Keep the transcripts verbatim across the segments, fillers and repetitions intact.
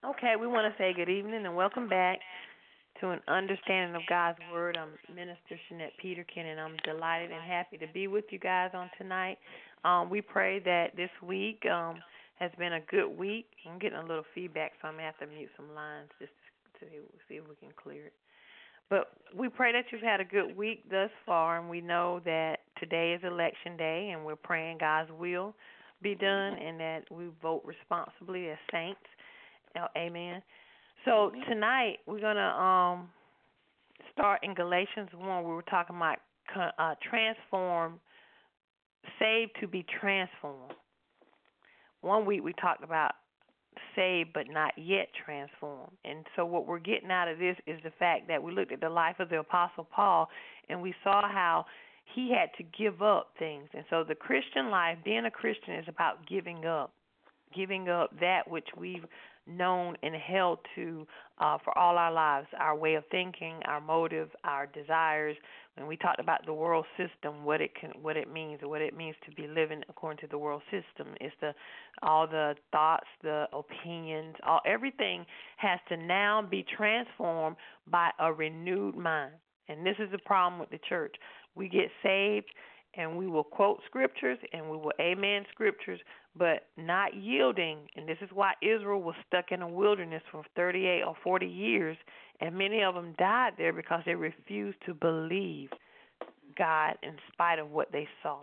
Okay, we want to say good evening and welcome back to an understanding of God's Word. I'm Minister Shanette Peterkin, and I'm delighted and happy to be with you guys on tonight. Um, we pray that this week um, has been a good week. I'm getting a little feedback, so I'm going to have to mute some lines just to see if we can clear it. But we pray that you've had a good week thus far, and we know that today is election day, and we're praying God's will be done and that we vote responsibly as saints. Oh, amen. So tonight we're going to um, start in Galatians one. We were talking about uh, transform, saved to be transformed. One week we talked about saved but not yet transformed. And so what we're getting out of this is the fact that we looked at the life of the Apostle Paul and we saw how he had to give up things. And so the Christian life, being a Christian, is about giving up, giving up that which we've known and held to uh, for all our lives, our way of thinking, our motive, our desires. When we talked about the world system, what it can, what it means, or what it means to be living according to the world system, is the all the thoughts, the opinions, all everything has to now be transformed by a renewed mind. And this is the problem with the church. We get saved, and we will quote scriptures, and we will amen scriptures, but not yielding. And this is why Israel was stuck in a wilderness for thirty-eight or forty years, and many of them died there because they refused to believe God in spite of what they saw.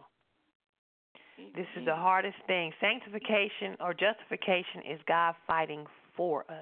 This is the hardest thing. Sanctification or justification is God fighting for us.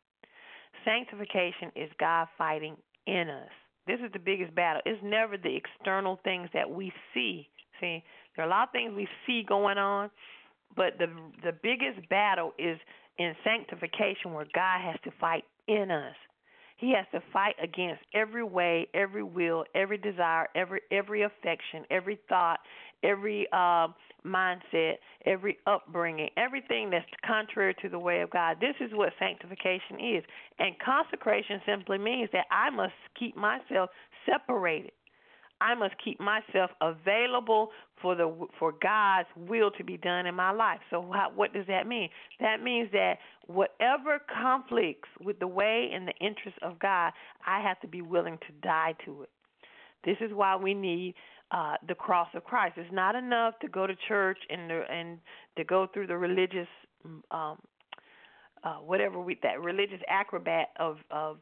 Sanctification is God fighting in us. This is the biggest battle. It's never the external things that we see. See, there are a lot of things we see going on, but the the biggest battle is in sanctification, where God has to fight in us. He has to fight against every way, every will, every desire, every every affection, every thought, every uh, mindset, every upbringing, everything that's contrary to the way of God. This is what sanctification is. And consecration simply means that I must keep myself separated. I must keep myself available for the for God's will to be done in my life. So how, what does that mean? That means that whatever conflicts with the way and the interests of God, I have to be willing to die to it. This is why we need uh, the cross of Christ. It's not enough to go to church and the, and to go through the religious um, uh, whatever we that religious acrobat of of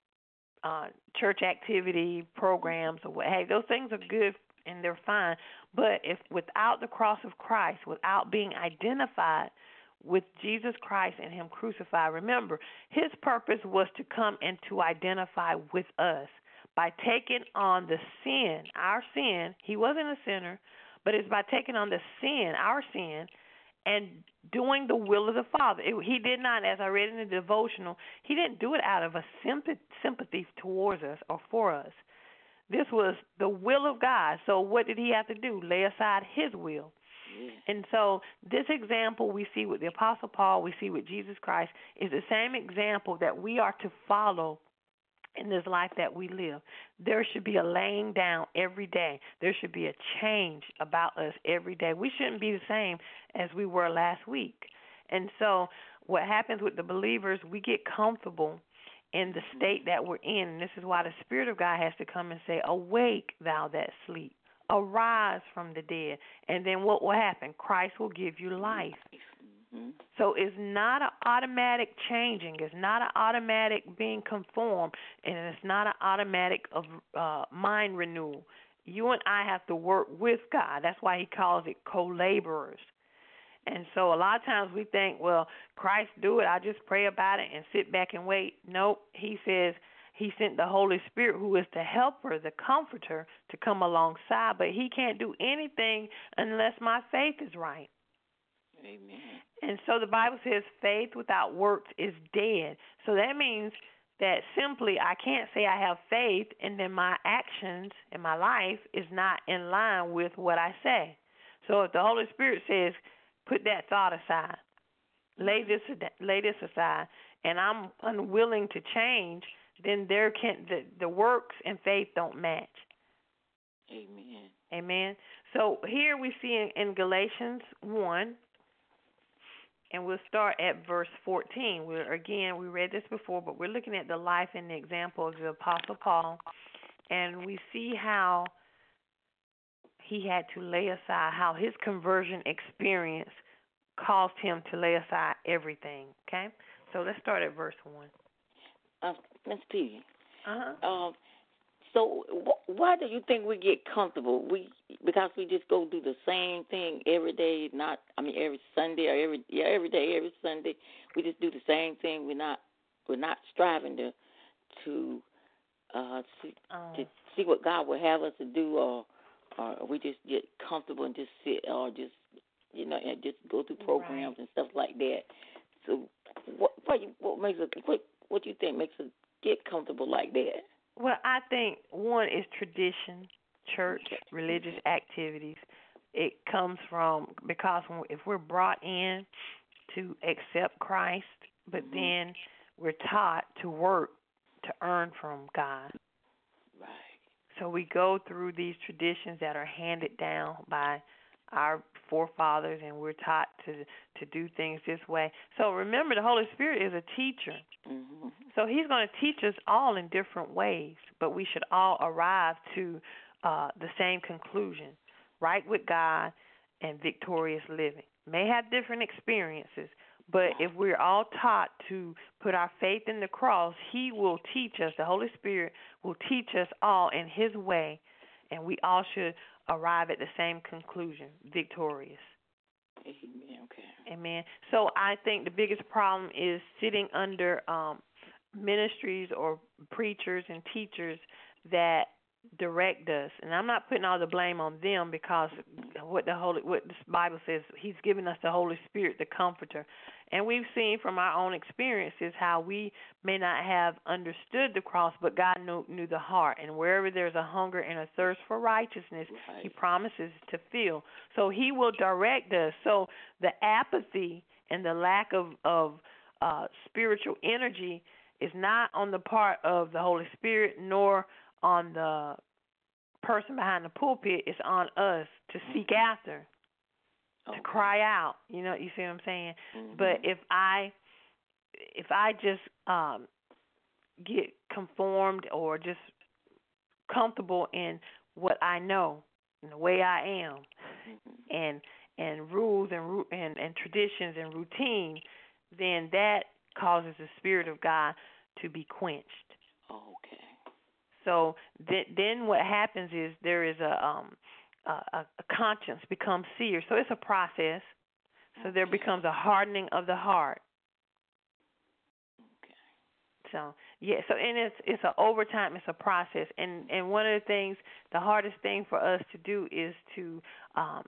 Uh, church activity programs or what. Hey, those things are good and they're fine, but if without the cross of Christ, without being identified with Jesus Christ and Him crucified, remember, His purpose was to come and to identify with us by taking on the sin, our sin. He wasn't a sinner, but it's by taking on the sin, our sin, and doing the will of the Father. It, he did not, as I read in the devotional, he didn't do it out of a sympathy, sympathy towards us or for us. This was the will of God. So what did he have to do? Lay aside his will. And so this example we see with the Apostle Paul, we see with Jesus Christ, is the same example that we are to follow in this life that we live. There should be a laying down every day. There should be a change about us every day. We shouldn't be the same as we were last week. And so what happens with the believers, we get comfortable in the state that we're in. And this is why the Spirit of God has to come and say, awake, thou that sleep. Arise from the dead. And then what will happen? Christ will give you life. Mm-hmm. So it's not an automatic changing. It's not an automatic being conformed, and it's not an automatic of uh, mind renewal. You and I have to work with God. That's why He calls it co-laborers. And so a lot of times we think, well, Christ do it. I just pray about it and sit back and wait. Nope. He says He sent the Holy Spirit, who is the helper, the comforter, to come alongside. But He can't do anything unless my faith is right. Amen. And so the Bible says faith without works is dead. So that means that simply I can't say I have faith and then my actions and my life is not in line with what I say. So if the Holy Spirit says, put that thought aside, lay this lay this aside, and I'm unwilling to change, then there can the, the works and faith don't match. Amen. Amen. So here we see in, in Galatians one, and we'll start at verse fourteen. We're, again, we read this before, but we're looking at the life and the example of the Apostle Paul, and we see how he had to lay aside, how his conversion experience caused him to lay aside everything. Okay? So let's start at verse one. Uh, Miss P. Uh-huh. Um, so wh- why do you think we get comfortable? We because we just go do the same thing every day. Not, I mean, every Sunday or every yeah, every day, every Sunday. We just do the same thing. We're not we're not striving to to uh see Um, to see what God would have us to do, or or we just get comfortable and just sit, or just you know, and just go through programs right. and stuff like that. So what what you, what makes us what what do you think makes us get comfortable like that? Well, I think one is tradition, church, Okay. religious activities. It comes from because when, if we're brought in to accept Christ, but Mhm. then we're taught to work to earn from God. Right. So we go through these traditions that are handed down by our forefathers, and we're taught to to do things this way. So remember, the Holy Spirit is a teacher. Mhm. So he's going to teach us all in different ways, but we should all arrive to uh, the same conclusion, right with God and victorious living. May have different experiences, but if we're all taught to put our faith in the cross, he will teach us, the Holy Spirit will teach us all in his way, and we all should arrive at the same conclusion, victorious. Amen. Okay. Amen. So I think the biggest problem is sitting under um, ministries or preachers and teachers that direct us. And I'm not putting all the blame on them, because what the Holy, what the Bible says, he's given us the Holy Spirit, the Comforter. And we've seen from our own experiences how we may not have understood the cross, but God knew, knew the heart. And wherever there's a hunger and a thirst for righteousness, Right. he promises to fill. So he will direct us. So the apathy and the lack of, of uh, spiritual energy is not on the part of the Holy Spirit nor on the person behind the pulpit. It's on us to seek after, Okay. to cry out. You know, you see what I'm saying? Mhm. But if I if I just um, get conformed or just comfortable in what I know and the way I am, Mhm. and and rules and ru- and and traditions and routine, then that causes the Spirit of God to be quenched. Okay. So th- then what happens is there is a um a, a conscience becomes seared. So it's a process. So there becomes a hardening of the heart. Okay. So yeah, so and it's it's a over time, it's a process, and and one of the things, the hardest thing for us to do is to um,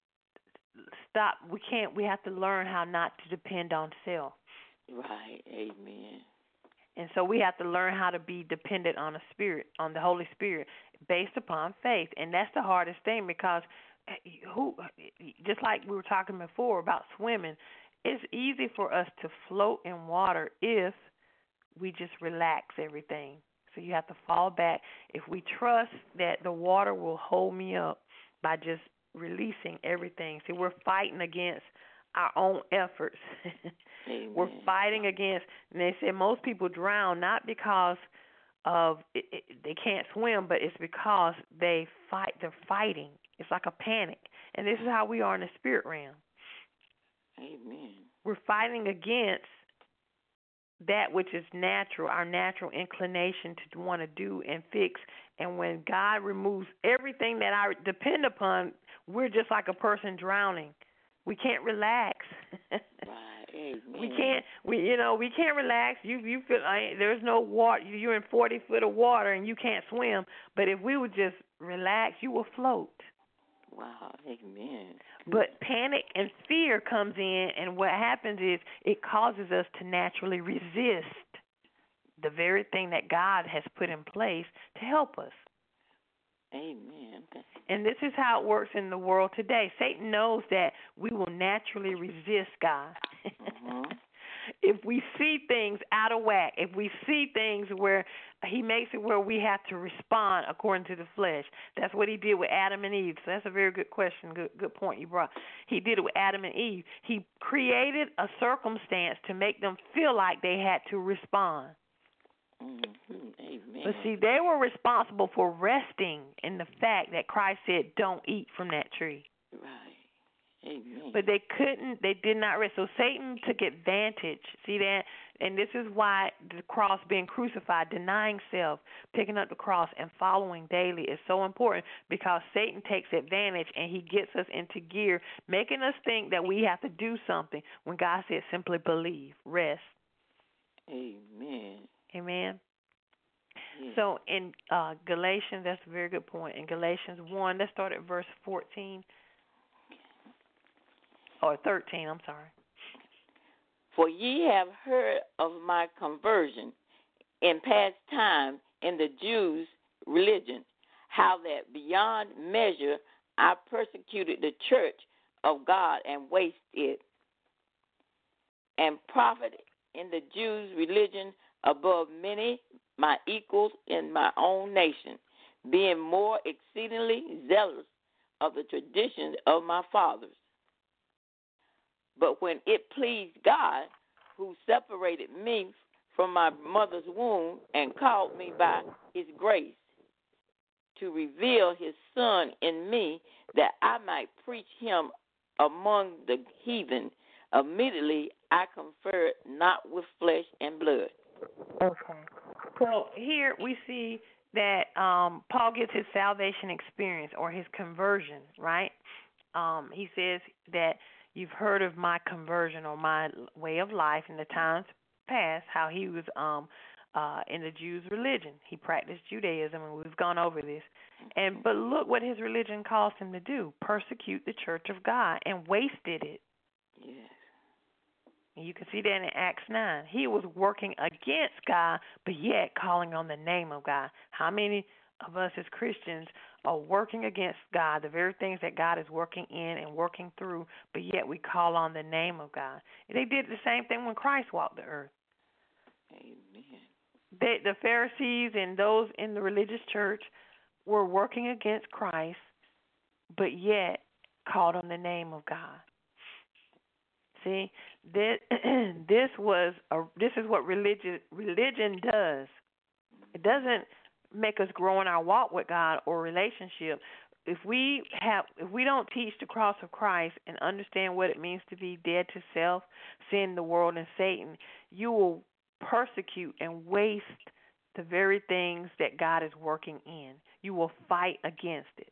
stop. We can't. We have to learn how not to depend on self, Right. Amen. and so we have to learn how to be dependent on the Spirit, on the Holy Spirit, based upon faith, and that's the hardest thing, because who, just like we were talking before about swimming, it's easy for us to float in water if we just relax everything. So you have to fall back. If we trust that the water will hold me up by just releasing everything. See, we're fighting against our own efforts. We're Amen. fighting against, and they say most people drown not because of it, it, they can't swim, but it's because they fight. They're fighting. It's like a panic. And this is how we are in the spirit realm. Amen. We're fighting against that which is natural, our natural inclination to want to do and fix. And when God removes everything that I depend upon, we're just like a person drowning. We can't relax. Right. Amen. We can't. We you know we can't relax. You you feel like there's no water. You're in forty foot of water and you can't swim. But if we would just relax, you will float. Wow. Amen. But panic and fear comes in, and what happens is it causes us to naturally resist the very thing that God has put in place to help us. Amen. Okay. And this is how it works in the world today. Satan knows that we will naturally resist God. Uh-huh. if we see things out of whack, if we see things where he makes it where we have to respond according to the flesh. That's what he did with Adam and Eve. So that's a very good question, good good point you brought. He did it with Adam and Eve. He created a circumstance to make them feel like they had to respond. Mm-hmm. Amen. But see, they were responsible for resting in the fact that Christ said, don't eat from that tree. Right. Amen. But they couldn't, they did not rest. So Satan took advantage. See that? And this is why the cross, being crucified, denying self, picking up the cross, and following daily is so important, because Satan takes advantage and he gets us into gear, making us think that we have to do something when God said simply believe, rest. Amen. Amen. Yes. So in uh, Galatians, that's a very good point. In Galatians one, let's start at verse fourteen. Or thirteen, I'm sorry. For ye have heard of my conversion in past time in the Jews' religion, how that beyond measure I persecuted the church of God and wasted it, and profited in the Jews' religion above many my equals in my own nation, being more exceedingly zealous of the traditions of my fathers. But when it pleased God, who separated me from my mother's womb and called me by his grace, to reveal his Son in me, that I might preach him among the heathen, immediately I conferred not with flesh and blood. Okay. So here we see that um, Paul gets his salvation experience, or his conversion, right? Um, he says that you've heard of my conversion, or my way of life in the times past, how he was um, uh, in the Jews' religion. He practiced Judaism, and we've gone over this. And but look what his religion caused him to do: persecute the church of God, and wasted it. Yes. And you can see that in Acts nine. He was working against God, but yet calling on the name of God. How many of us as Christians are working against God, the very things that God is working in and working through, but yet we call on the name of God? They did the same thing when Christ walked the earth. Amen. They, the Pharisees and those in the religious church were working against Christ, but yet called on the name of God. See, this, this was a, this is what religion religion does. It doesn't make us grow in our walk with God or relationship. If we have, if we don't teach the cross of Christ and understand what it means to be dead to self, sin, the world, and Satan, you will persecute and waste the very things that God is working in. You will fight against it.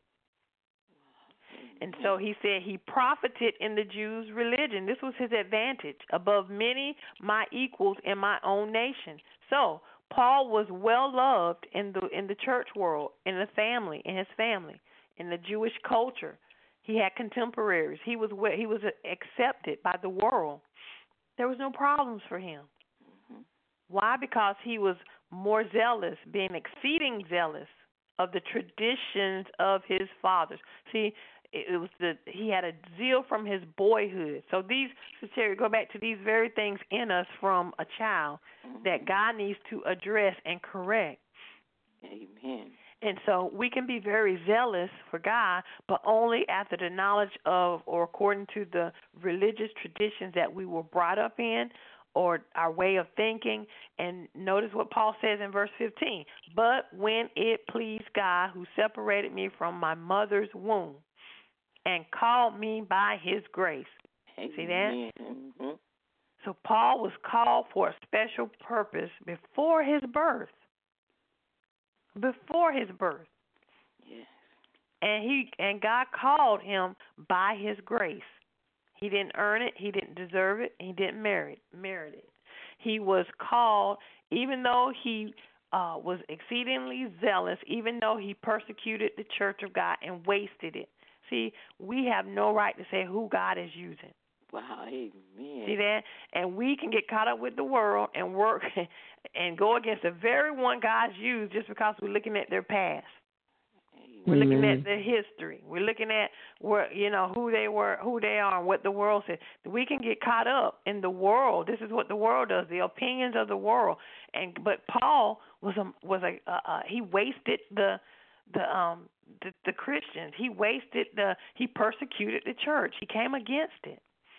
And so he said he profited in the Jews' religion. This was his advantage above many my equals in my own nation. So Paul was well loved in the in the church world, in the family, in his family, in the Jewish culture. He had contemporaries. He was he was accepted by the world. There was no problems for him. Mm-hmm. Why? Because he was more zealous, being exceeding zealous of the traditions of his fathers. See, it was the he had a zeal from his boyhood. So these, Terry, go back to these very things in us from a child that God needs to address and correct. Amen. And so we can be very zealous for God, but only after the knowledge of, or according to the religious traditions that we were brought up in, or our way of thinking. And notice what Paul says in verse fifteen. But when it pleased God, who separated me from my mother's womb and called me by his grace. Amen. See that? Mm-hmm. So Paul was called for a special purpose before his birth. Before his birth. Yes. And he and God called him by his grace. He didn't earn it, he didn't deserve it, he didn't merit merit it. He was called, even though he uh, was exceedingly zealous, even though he persecuted the church of God and wasted it. See, we have no right to say who God is using. Wow, amen. See that? And we can get caught up with the world and work and go against the very one God's used just because we're looking at their past. We're looking Mm-hmm. at their history. We're looking at where, you know, who they were, who they are, and what the world says. We can get caught up in the world. This is what the world does, the opinions of the world. And but Paul was a was a uh, uh, he wasted the the um the, the Christians. He wasted the he persecuted the church. He came against it.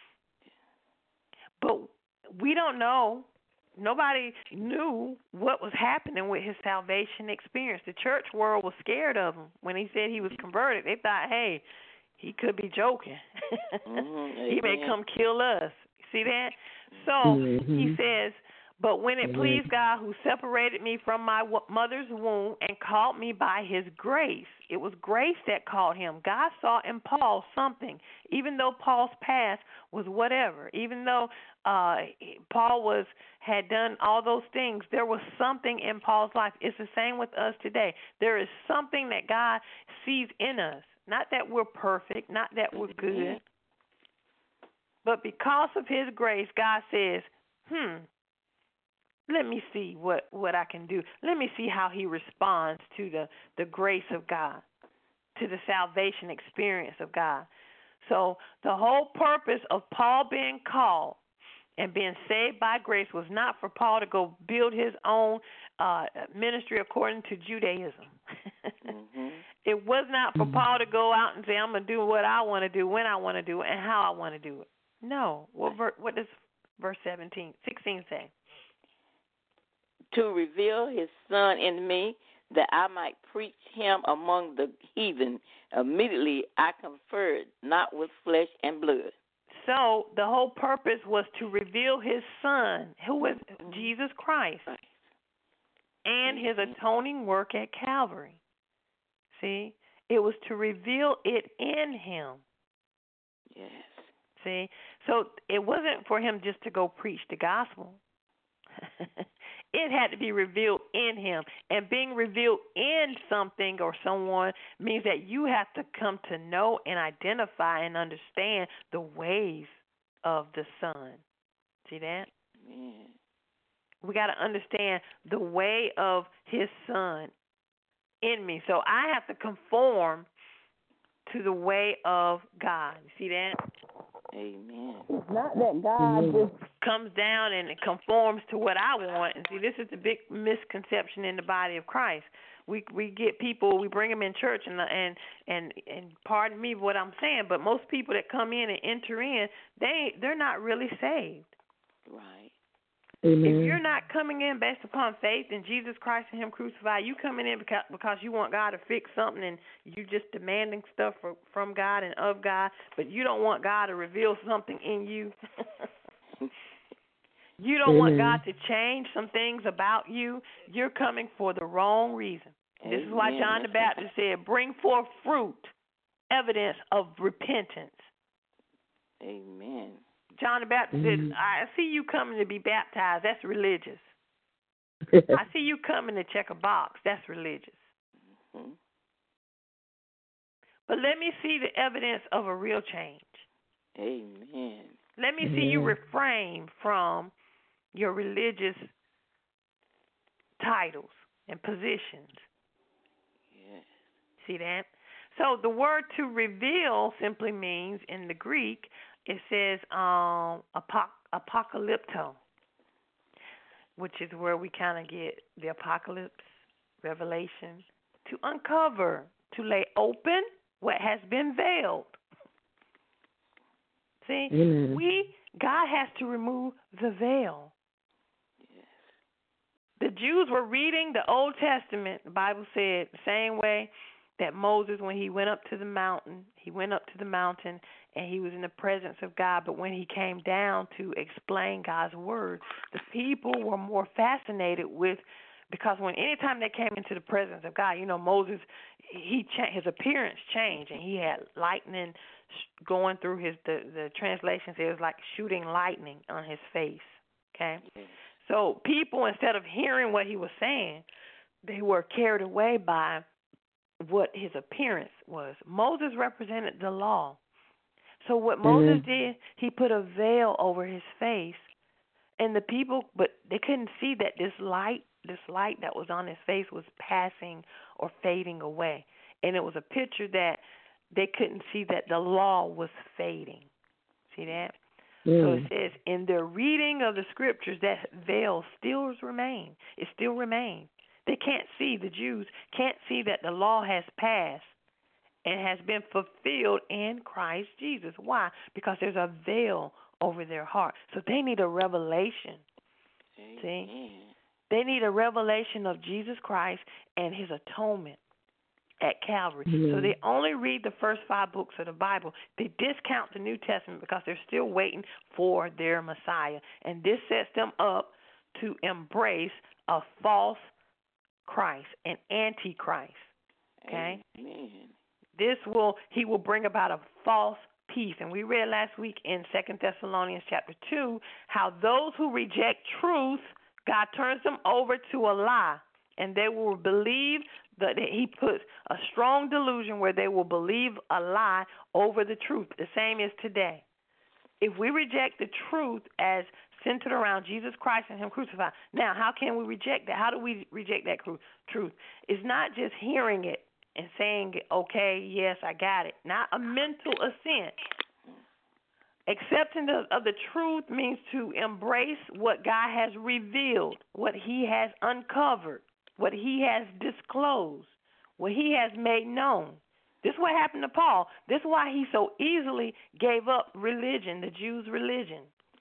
But we don't know. Nobody knew what was happening with his salvation experience. The church world was scared of him when he said he was converted. They thought, hey, he could be joking. Mm-hmm. He may come kill us. See that? So Mm-hmm. he says, but when it pleased God who separated me from my w- mother's womb and called me by his grace, it was grace that called him. God saw in Paul something, even though Paul's past was whatever, even though uh, Paul was had done all those things, there was something in Paul's life. It's the same with us today. There is something that God sees in us. Not that we're perfect, not that we're good, but because of his grace, God says, hmm, let me see what, what I can do. Let me see how he responds to the, the grace of God, to the salvation experience of God. So the whole purpose of Paul being called and being saved by grace was not for Paul to go build his own uh, ministry according to Judaism. Mm-hmm. It was not for Paul to go out and say, I'm going to do what I want to do, when I want to do it, and how I want to do it. No. What, ver- what does verse seventeen, sixteen say? To reveal his son in me, that I might preach him among the heathen. Immediately I conferred not with flesh and blood. So the whole purpose was to reveal his son, who was Jesus Christ, and his atoning work at Calvary. See? It was to reveal it in him. Yes. See? So it wasn't for him just to go preach the gospel. It had to be revealed in him. And being revealed in something or someone means that you have to come to know and identify and understand the ways of the Son. See that? Yeah. We got to understand the way of his Son in me. So I have to conform to the way of God. You see that? Amen. It's not that God just comes down and conforms to what I want. And see, this is the big misconception in the body of Christ. We we get people, we bring them in church, and and and and pardon me what I'm saying, but most people that come in and enter in, they they're not really saved. Right. Amen. If you're not coming in based upon faith in Jesus Christ and him crucified, you coming in because, because you want God to fix something and you just demanding stuff for, from God and of God, but you don't want God to reveal something in you. You don't Amen. want God to change some things about you. You're coming for the wrong reason. This is why John the Baptist said, bring forth fruit, evidence of repentance. Amen. John the Baptist Mm-hmm. said, I see you coming to be baptized. That's religious. I see you coming to check a box. That's religious. Mm-hmm. But let me see the evidence of a real change. Amen. Let me see you refrain from your religious titles and positions. Yes. See that? So the word to reveal simply means, in the Greek, it says um, apoc- apocalypto, which is where we kind of get the apocalypse, revelation, to uncover, to lay open what has been veiled. See, Amen. we God has to remove the veil. Yes. The Jews were reading the Old Testament, the Bible said, the same way that Moses, when he went up to the mountain, he went up to the mountain and he was in the presence of God. But when he came down to explain God's word, the people were more fascinated with, because when anytime they came into the presence of God, you know, Moses, he his appearance changed, and he had lightning going through his, the, the translation says it was like shooting lightning on his face, okay? Yes. So people, instead of hearing what he was saying, they were carried away by what his appearance was. Moses represented the law. So what Moses Mhm. did, he put a veil over his face, and the people, but they couldn't see that this light, this light that was on his face was passing or fading away. And it was a picture that they couldn't see that the law was fading. See that? Mm. So it says, in their reading of the scriptures, that veil still remains. It still remains. They can't see, the Jews can't see that the law has passed and has been fulfilled in Christ Jesus. Why? Because there's a veil over their heart. So they need a revelation. Amen. See? They need a revelation of Jesus Christ and his atonement at Calvary. Mm-hmm. So they only read the first five books of the Bible. They discount the New Testament because they're still waiting for their Messiah. And this sets them up to embrace a false Christ, an antichrist. Okay? Amen. This will, he will bring about a false peace. And we read last week in Second Thessalonians chapter two how those who reject truth, God turns them over to a lie, and they will believe that he puts a strong delusion where they will believe a lie over the truth. The same is today. If we reject the truth as centered around Jesus Christ and him crucified, now how can we reject that? How do we reject that truth? It's not just hearing it and saying, okay, yes, I got it. Not a mental assent. Accepting the, of the truth means to embrace what God has revealed, what he has uncovered, what he has disclosed, what he has made known. This is what happened to Paul. This is why he so easily gave up religion, the Jews' religion.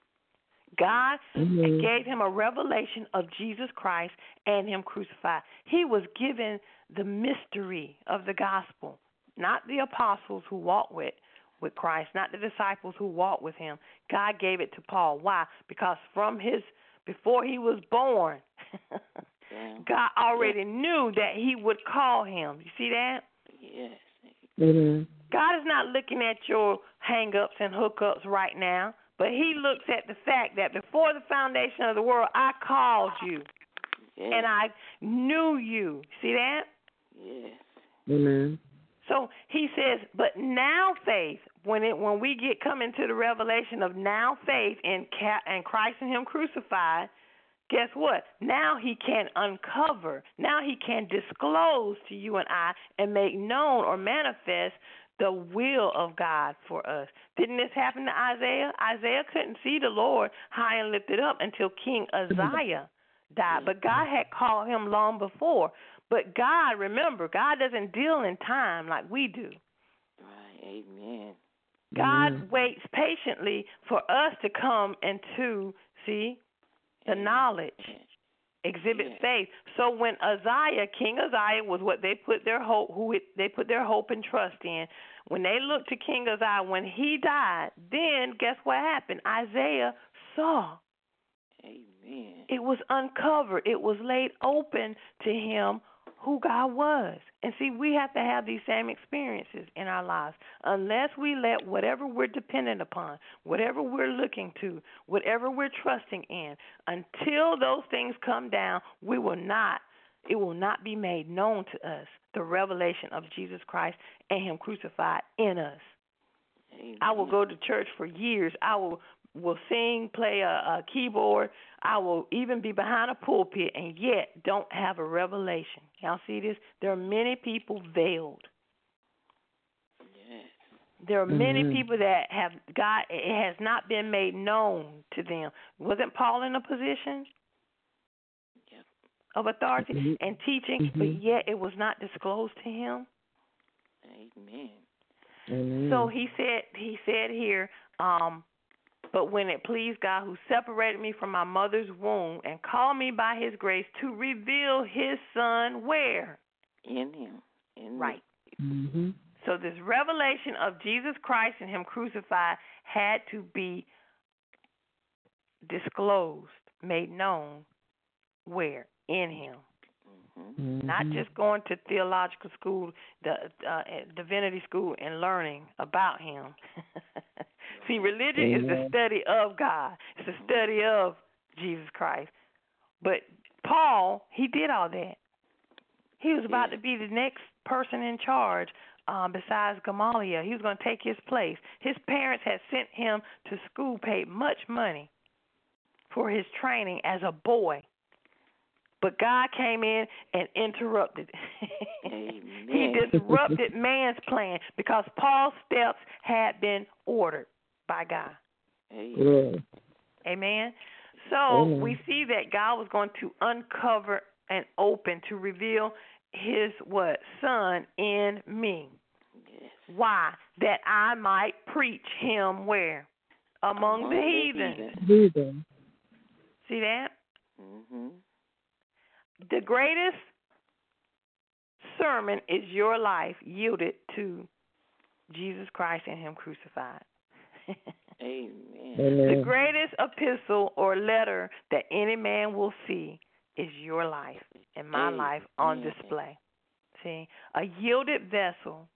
God mm-hmm. gave him a revelation of Jesus Christ and him crucified. He was given the mystery of the gospel, not the apostles who walked with, with Christ, not the disciples who walked with him. God gave it to Paul. Why? Because from his, before he was born, yeah. God already yeah. knew that he would call him. You see that? Yes. Mm-hmm. God is not looking at your hang-ups and hookups right now, but he looks at the fact that before the foundation of the world, I called you, yes. and I knew you. See that? Yes. Amen. So he says, but now faith, when it when we get come into the revelation of now faith in and Christ and him crucified, guess what? Now he can uncover, now he can disclose to you and I and make known or manifest the will of God for us. Didn't this happen to Isaiah? Isaiah couldn't see the Lord high and lifted up until King Uzziah died, but God had called him long before. But God, remember, God doesn't deal in time like we do. Right, amen. God amen. waits patiently for us to come into, see, the amen. knowledge, exhibit amen. faith. So when Uzziah, King Uzziah, was what they put their hope, who it, they put their hope and trust in. When they looked to King Uzziah, when he died, then guess what happened? Isaiah saw. Amen. It was uncovered. It was laid open to him who God was. And see, we have to have these same experiences in our lives. Unless we let whatever we're dependent upon, whatever we're looking to, whatever we're trusting in, until those things come down, we will not, it will not be made known to us, the revelation of Jesus Christ and him crucified in us. Amen. I will go to church for years. I will will sing, play a, a keyboard. I will even be behind a pulpit and yet don't have a revelation. Y'all see this? There are many people veiled. Yes. There are mm-hmm. many people that have God, it has not been made known to them. Wasn't Paul in a position yep. of authority mm-hmm. and teaching, mm-hmm. but yet it was not disclosed to him? Amen. Amen. So he said, he said here, um, but when it pleased God who separated me from my mother's womb and called me by his grace to reveal his son where? In him. In right. Mm-hmm. So this revelation of Jesus Christ and him crucified had to be disclosed, made known where? In him. Mm-hmm. Not just going to theological school, the uh, divinity school, and learning about him. See, religion Amen. is the study of God. It's the study of Jesus Christ. But Paul, he did all that. He was about yeah. to be the next person in charge um, besides Gamaliel. He was going to take his place. His parents had sent him to school, paid much money for his training as a boy. But God came in and interrupted. Amen. He disrupted man's plan because Paul's steps had been ordered by God. Amen. Amen. So Amen. we see that God was going to uncover and open to reveal his what? Son in me. Yes. Why? That I might preach him where? Among, Among the the heathen. heathen. Heathen. See that? Mm-hmm. The greatest sermon is your life yielded to Jesus Christ and him crucified. Amen. Amen. The greatest epistle or letter that any man will see is your life and my Amen. life on display. See, a yielded vessel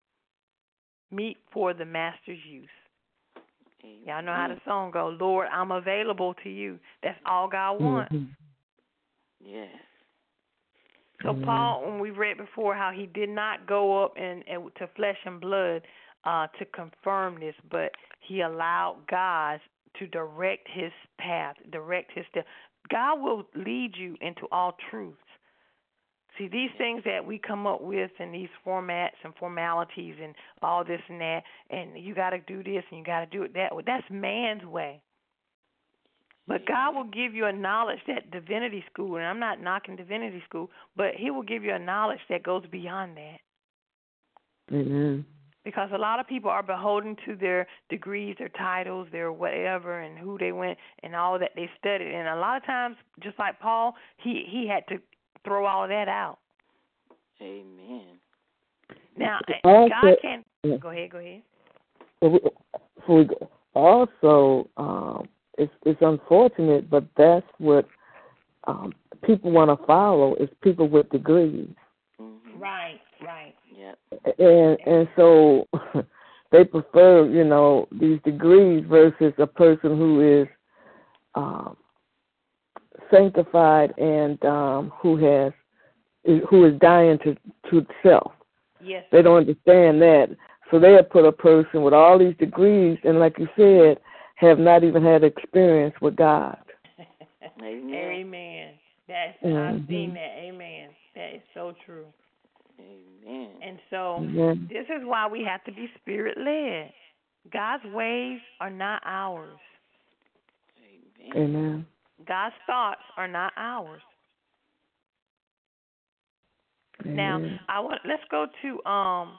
meet for the master's use. Amen. Y'all know how the song goes, Lord, I'm available to you. That's all God wants. Mhm. Yes. So Amen. Paul, when we read before how he did not go up and, and to flesh and blood uh, to confirm this, but he allowed God to direct his path, direct his step. God will lead you into all truths. See, these things that we come up with and these formats and formalities and all this and that, and you got to do this and you got to do it that way, that's man's way. But God will give you a knowledge that divinity school, and I'm not knocking divinity school, but he will give you a knowledge that goes beyond that. Amen. Because a lot of people are beholden to their degrees, their titles, their whatever, and who they went and all that they studied. And a lot of times, just like Paul, he, he had to throw all of that out. Amen. Now, Also, God can... yeah. Go ahead, go ahead. Before we go, also, um, it's, it's unfortunate, but that's what um, people want to follow is people with degrees. Mm-hmm. Right, right. Yep. And and so they prefer, you know, these degrees versus a person who is um, sanctified and um, who has who is dying to to self. Yes. They don't understand that, so they'll put a person with all these degrees and, like you said, have not even had experience with God. Amen. Amen. That's Mm-hmm. I've seen that. Amen. That is so true. Amen. And so Amen. this is why we have to be spirit led. God's ways are not ours. Amen. Amen. God's thoughts are not ours. Amen. Now, I want let's go to um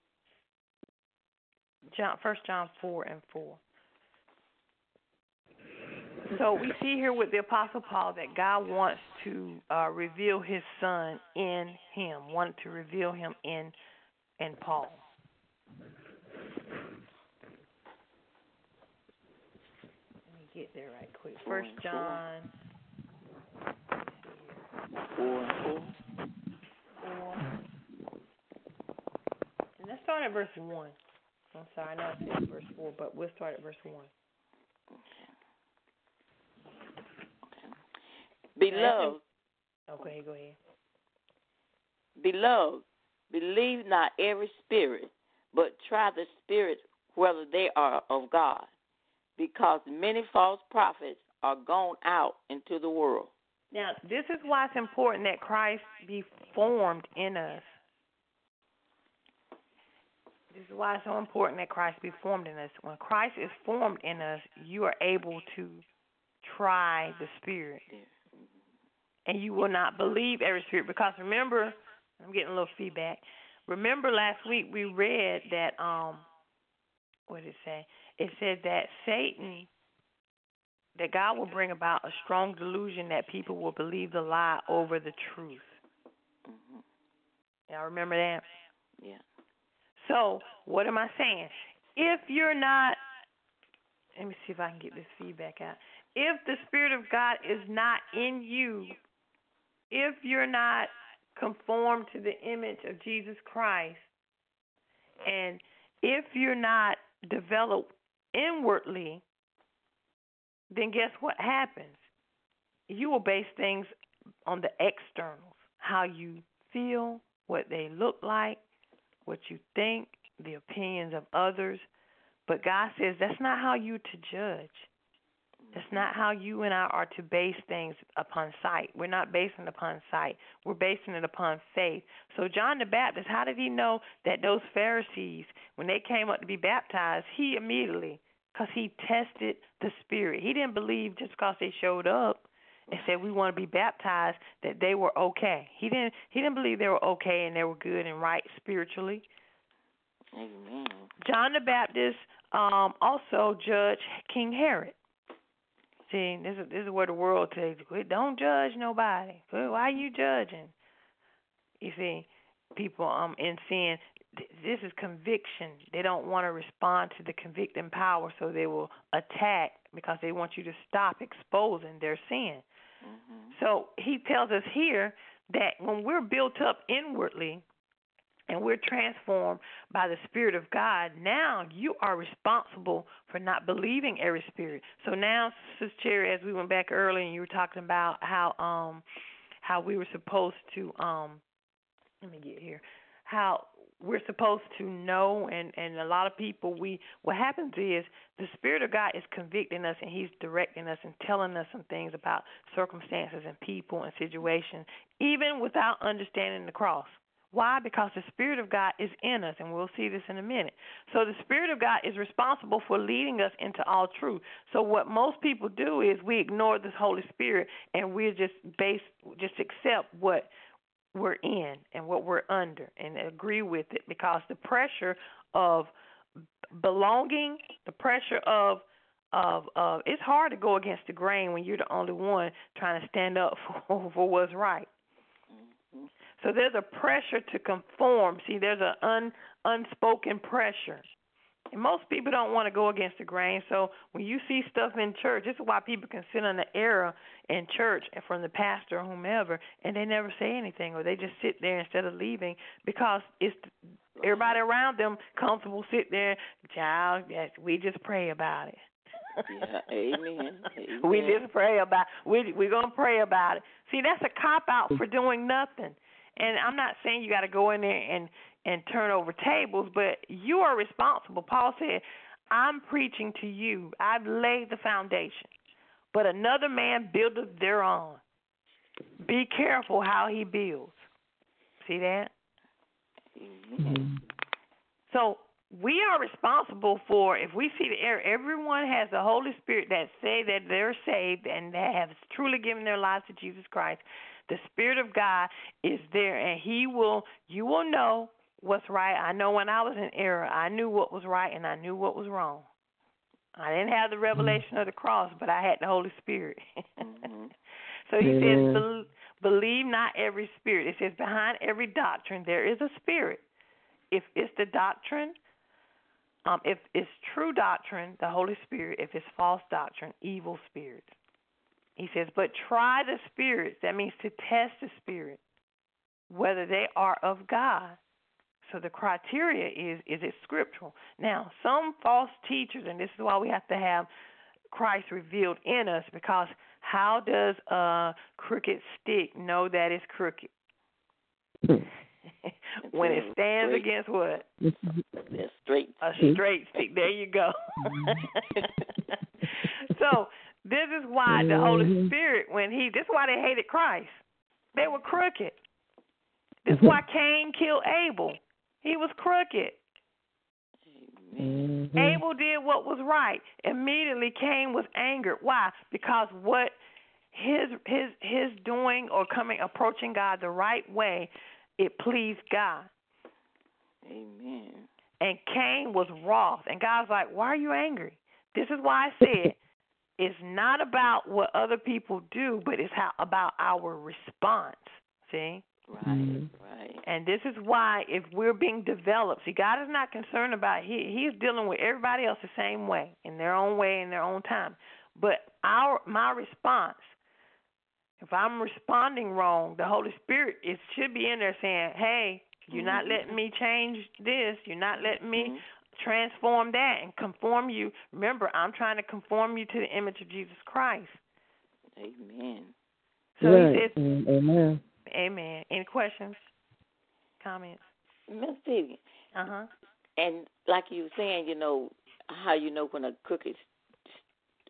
John First John four and four. So we see here with the Apostle Paul that God wants to uh, reveal His Son in him, wanted to reveal Him in in Paul. Let me get there right quick. First John Four and four. four. And let's start at verse one. I'm sorry, I know I said verse four, but we'll start at verse one. Beloved, Okay, go ahead. beloved, believe not every spirit, but try the spirits whether they are of God, because many false prophets are gone out into the world. Now, this is why it's important that Christ be formed in us. This is why it's so important that Christ be formed in us. When Christ is formed in us, you are able to try the spirit. And you will not believe every spirit. Because remember, I'm getting a little feedback. Remember last week we read that, um, what did it say? It said that Satan, that God will bring about a strong delusion that people will believe the lie over the truth. Mm-hmm. Y'all remember that? Yeah. So, what am I saying? If you're not, let me see if I can get this feedback out. If the Spirit of God is not in you, if you're not conformed to the image of Jesus Christ, and if you're not developed inwardly, then guess what happens? You will base things on the externals, how you feel, what they look like, what you think, the opinions of others. But God says that's not how you're to judge. That's not how you and I are to base things upon sight. We're not basing it upon sight. We're basing it upon faith. So John the Baptist, how did he know that those Pharisees, when they came up to be baptized, he immediately, because he tested the Spirit. He didn't believe just because they showed up and said we want to be baptized that they were okay. He didn't. He didn't believe they were okay and they were good and right spiritually. Amen. John the Baptist um, also judged King Herod. See, this is this is where the world takes you. Don't judge nobody. Why are you judging? You see, people um in sin. This is conviction. They don't want to respond to the convicting power, so they will attack because they want you to stop exposing their sin. Mm-hmm. So he tells us here that when we're built up inwardly and we're transformed by the Spirit of God, now you are responsible for not believing every spirit. So now, Sister Cherry, as we went back earlier and you were talking about how um how we were supposed to um let me get here how we're supposed to know, and, and a lot of people, we what happens is the Spirit of God is convicting us and he's directing us and telling us some things about circumstances and people and situations, even without understanding the cross. Why? Because the Spirit of God is in us, and we'll see this in a minute. So the Spirit of God is responsible for leading us into all truth. So what most people do is we ignore this Holy Spirit, and we just base, just accept what we're in and what we're under and agree with it, because the pressure of belonging, the pressure of of of it's hard to go against the grain when you're the only one trying to stand up for, for what's right. So there's a pressure to conform. See, there's an un, unspoken pressure. And most people don't want to go against the grain. So when you see stuff in church, this is why people can sit on the error in church and from the pastor or whomever, and they never say anything, or they just sit there instead of leaving, because it's everybody around them comfortable sit there. Child, yes, we just pray about it. Yeah, amen. amen. We just pray about we we're gonna pray about it. See, that's a cop out for doing nothing. And I'm not saying you got to go in there and and turn over tables, but you are responsible. Paul said, I'm preaching to you. I've laid the foundation, but another man buildeth thereon. Be careful how he builds. See that? Mm-hmm. So we are responsible for, if we see the error, everyone has the Holy Spirit that say that they're saved and that have truly given their lives to Jesus Christ. The Spirit of God is there, and he will, you will know what's right. I know when I was in error, I knew what was right and I knew what was wrong. I didn't have the revelation of the cross, but I had the Holy Spirit. Mm-hmm. So he yeah. says, believe not every spirit. It says, behind every doctrine there is a spirit. If it's the doctrine, um, if it's true doctrine, the Holy Spirit. If it's false doctrine, evil spirits. He says, but try the spirits. That means to test the spirit, whether they are of God. So the criteria is, is it scriptural? Now, some false teachers, and this is why we have to have Christ revealed in us, because how does a crooked stick know that it's crooked? When it stands straight against what? A straight A straight stick. There you go. So this is why the Holy Spirit, when he, this is why they hated Christ. They were crooked. This is why Cain killed Abel. He was crooked. Mm-hmm. Abel did what was right. Immediately Cain was angered. Why? Because what his his his doing or coming approaching God the right way, it pleased God. Amen. And Cain was wroth. And God's like, why are you angry? This is why I said it's not about what other people do, but it's how about our response. See? Right, right. And this is why, if we're being developed, see, God is not concerned about, he He's dealing with everybody else the same way, in their own way, in their own time. But our my response, if I'm responding wrong, the Holy Spirit, it should be in there saying, hey, you're not letting me change this. You're not letting me mm-hmm. transform that and conform you. Remember, I'm trying to conform you to the image of Jesus Christ. Amen. So right. he says, amen. Amen. Any questions, comments? Miss Vivian. Uh-huh. And like you were saying, you know, how you know when a crooked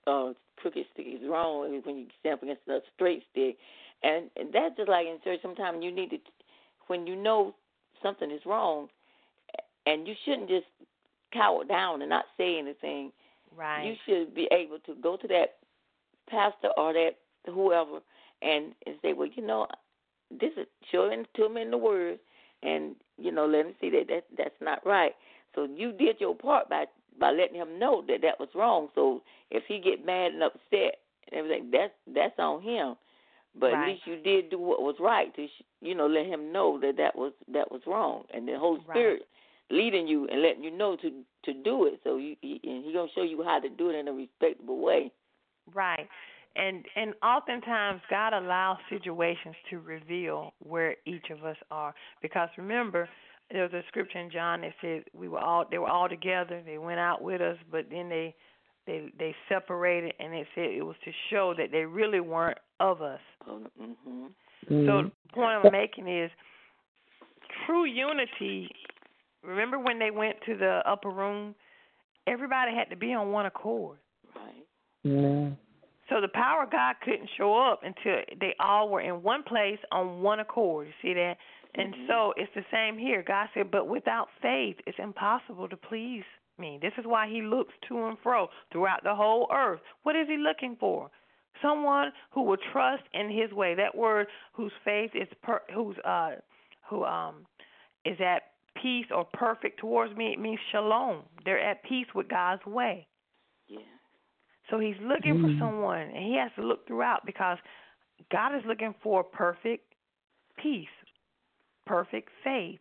uh, crooked stick is wrong when you stand up against a straight stick. And, and that's just like in church. Sometimes you need to, when you know something is wrong, and you shouldn't just cower down and not say anything. Right. You should be able to go to that pastor or that whoever and, and say, well, you know, this is show it to him in the Word, and you know, let him see that, that that's not right. So you did your part by by letting him know that that was wrong. So if he get mad and upset and everything, that's that's on him. But right. at least you did do what was right to, you know, let him know that that was that was wrong, and the Holy Spirit right. leading you and letting you know to to do it. So you he, and he gonna show you how to do it in a respectable way. Right. And and oftentimes God allows situations to reveal where each of us are. Because remember, there's a scripture in John that says we were all they were all together. They went out with us, but then they they they separated, and it said it was to show that they really weren't of us. Mm-hmm. So the point I'm making is true unity. Remember when they went to the upper room? Everybody had to be on one accord. Right. Yeah. So the power of God couldn't show up until they all were in one place on one accord. You see that? And mm-hmm. so it's the same here. God said, but without faith, it's impossible to please me. This is why he looks to and fro throughout the whole earth. What is he looking for? Someone who will trust in his way. That word, whose faith is, per, who's, uh, who um, is at peace or perfect towards me, it means shalom. They're at peace with God's way. Yeah. So he's looking mm. for someone, and he has to look throughout because God is looking for perfect peace, perfect faith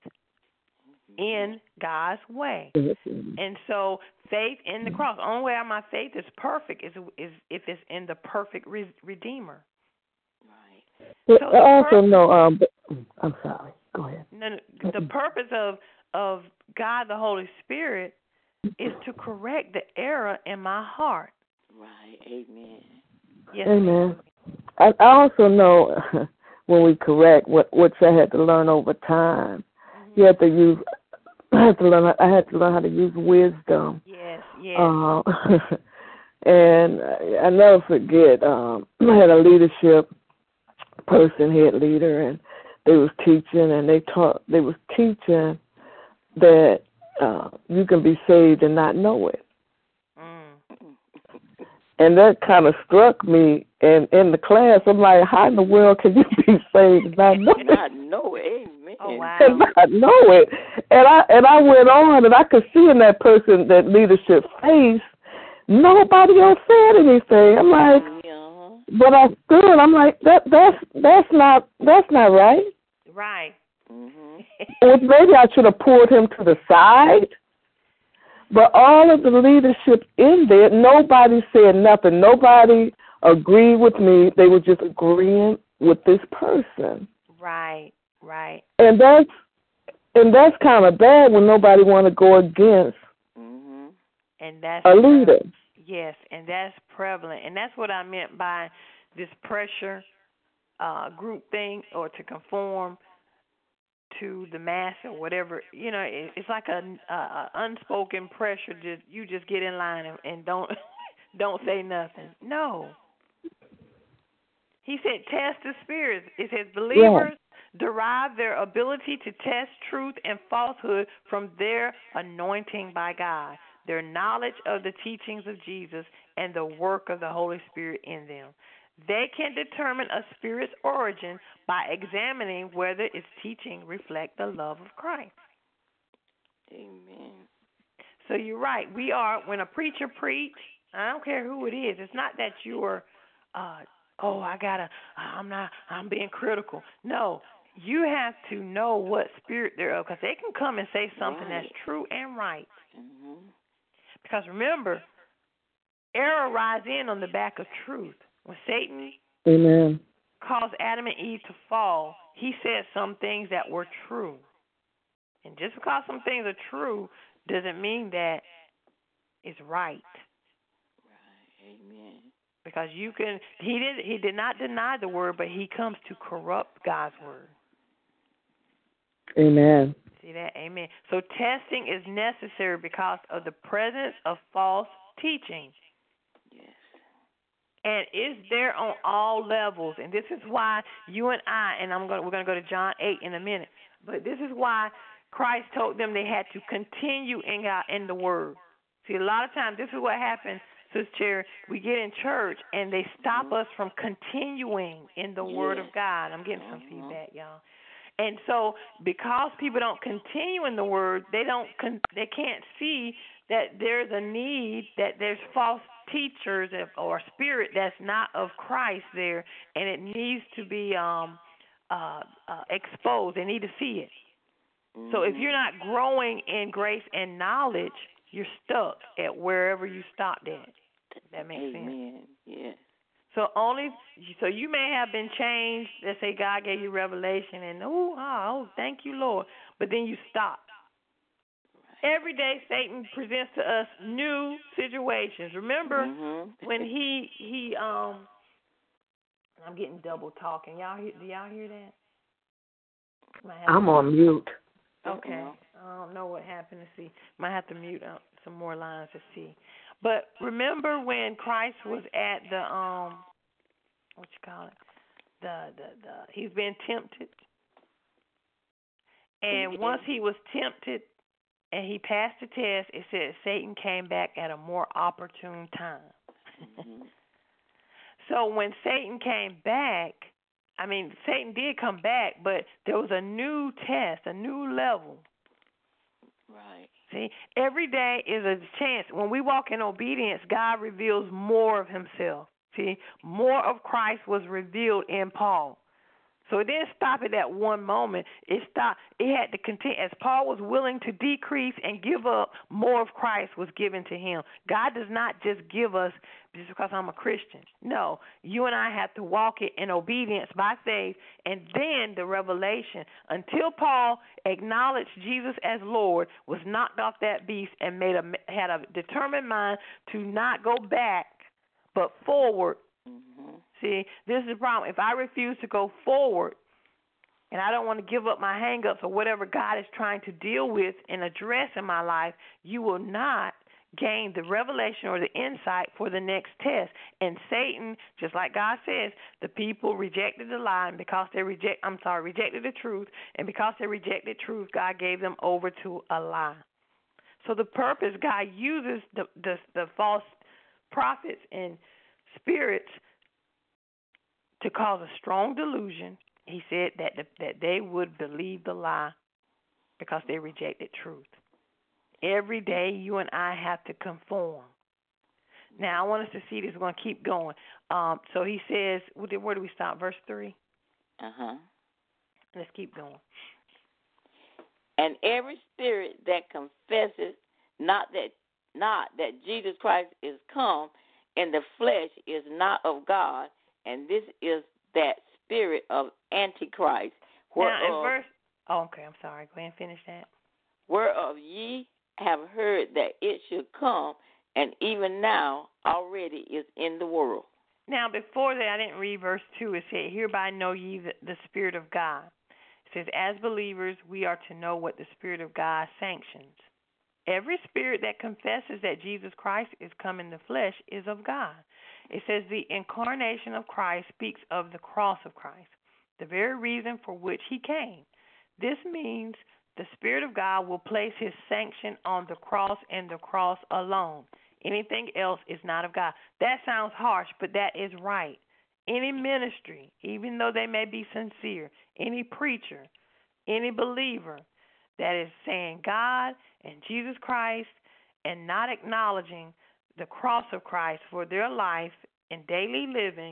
in God's way. And so faith in the cross. The only way my faith is perfect is is if it's in the perfect re- Redeemer. Right. But so I also purpose, know, um, I'm sorry, go ahead. No, no, the purpose of, of God the Holy Spirit is to correct the error in my heart. Right. Amen. Yes, Amen. I, I also know when we correct, what which I had to learn over time. Mm-hmm. You have to use. I had to learn. I had to learn how to use wisdom. Yes. Yes. Um, and I, I never forget. Um, I had a leadership person, head leader, and they was teaching, and they taught. They was teaching that uh, you can be saved and not know it. And that kind of struck me. And in the class, I'm like, how in the world can you be saved and not know it? Not know it, amen. Oh, wow. And not know it. And I and I went on, and I could see in that person, that leadership face, nobody else said anything. I'm like, yeah. but I stood. I'm like, that that's that's not that's not right. Right. Mm-hmm. Or maybe I should have pulled him to the side. But all of the leadership in there, nobody said nothing. Nobody agreed with me. They were just agreeing with this person. Right, right. And that's and that's kind of bad when nobody want to go against mm-hmm. and that's a leader. Yes, and that's prevalent. And that's what I meant by this pressure uh, group thing, or to conform to the mass or whatever. You know, it, it's like a, a, a unspoken pressure. Just you just get in line and, and don't don't say nothing. No. He said, test the spirits. It says believers yeah. derive their ability to test truth and falsehood from their anointing by God, their knowledge of the teachings of Jesus, and the work of the Holy Spirit in them. They can determine a spirit's origin by examining whether its teaching reflect the love of Christ. Amen. So you're right. We are, when a preacher preach, I don't care who it is, it's not that you're, uh, oh, I gotta, I'm not, I'm being critical. No, you have to know what spirit they're of, because they can come and say something right. that's true and right. Mm-hmm. Because remember, error rides in on the back of truth. When Satan Amen. caused Adam and Eve to fall, he said some things that were true. And just because some things are true doesn't mean that it's right. Right. Amen. Because you can, he did, he did not deny the word, but he comes to corrupt God's word. Amen. See that? Amen. So testing is necessary because of the presence of false teaching. Yes. And it's there on all levels. And this is why you and I, and I'm going we're going to go to John eight in a minute. But this is why Christ told them they had to continue in God, in the Word. See, a lot of times this is what happens, Sister Cherry. We get in church and they stop us from continuing in the Word of God. I'm getting some feedback, y'all. And so, because people don't continue in the Word, they don't, con- they can't see that there's a need, that there's false teachers or spirit that's not of Christ there, and it needs to be um, uh, uh, exposed. They need to see it. Mm-hmm. So, if you're not growing in grace and knowledge, you're stuck at wherever you stopped at. That makes Amen. sense. Amen. Yes. So only, so you may have been changed. Let's say God gave you revelation, and oh, oh, thank you, Lord. But then you stop. Right. Every day, Satan presents to us new situations. Remember mm-hmm. when he he um, I'm getting double talking. Y'all hear? Do y'all hear that? I'm to, on mute. Okay, I don't know what happened. To see, might have to mute up some more lines to see. But remember when Christ was at the um, what you call it, the the the he's been tempted, and once he was tempted and he passed the test, it said Satan came back at a more opportune time. Mm-hmm. So when Satan came back, I mean Satan did come back, but there was a new test, a new level. Right. See, every day is a chance. When we walk in obedience, God reveals more of himself. See, more of Christ was revealed in Paul. So it didn't stop at that one moment. It stopped. It had to continue. As Paul was willing to decrease and give up, more of Christ was given to him. God does not just give us just because I'm a Christian. No, you and I have to walk it in obedience by faith, and then the revelation. Until Paul acknowledged Jesus as Lord, was knocked off that beast, and made a had a determined mind to not go back, but forward. Mm-hmm. See, this is the problem. If I refuse to go forward and I don't want to give up my hang-ups or whatever God is trying to deal with and address in my life, you will not gain the revelation or the insight for the next test. And Satan, just like God says, the people rejected the lie, and because they reject, I'm sorry, rejected the truth, and because they rejected truth, God gave them over to a lie. So the purpose, God uses the the, the false prophets and spirits to cause a strong delusion. He said that the, that they would believe the lie because they rejected truth. Every day you and I have to conform. Now, I want us to see this. We're going to keep going. Um, so he says, where do we stop? Verse three? Uh-huh. Let's keep going. And every spirit that confesses not that not that Jesus Christ is come in the flesh is not of God, and this is that spirit of Antichrist. Now, in verse, oh, okay, I'm sorry. Go ahead and finish that. Whereof ye have heard that it should come, and even now already is in the world. Now, before that, I didn't read verse two. It said, hereby know ye the, the Spirit of God. It says, as believers, we are to know what the Spirit of God sanctions. Every spirit that confesses that Jesus Christ is come in the flesh is of God. It says the incarnation of Christ speaks of the cross of Christ, the very reason for which he came. This means the Spirit of God will place his sanction on the cross and the cross alone. Anything else is not of God. That sounds harsh, but that is right. Any ministry, even though they may be sincere, any preacher, any believer that is saying God and Jesus Christ and not acknowledging the cross of Christ for their life and daily living,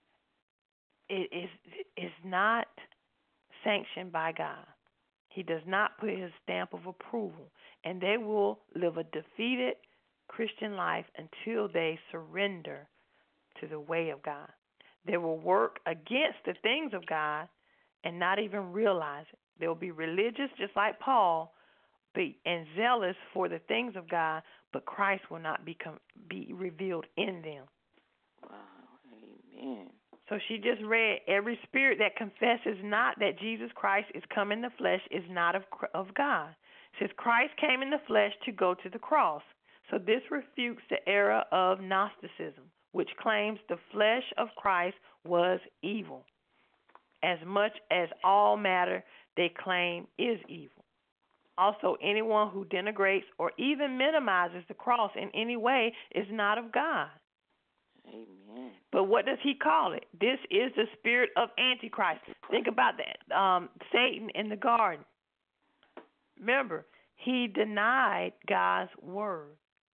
it is is not sanctioned by God. He does not put his stamp of approval, and they will live a defeated Christian life until they surrender to the way of God. They will work against the things of God and not even realize it. They'll be religious just like Paul, be and zealous for the things of God, but Christ will not become be revealed in them. Wow, amen. So she just read, every spirit that confesses not that Jesus Christ is come in the flesh is not of of God. It says Christ came in the flesh to go to the cross. So this refutes the era of Gnosticism, which claims the flesh of Christ was evil, as much as all matter they claim is evil. Also, anyone who denigrates or even minimizes the cross in any way is not of God. Amen. But what does he call it? This is the spirit of Antichrist. Think about that. Um, Satan in the garden. Remember, he denied God's word.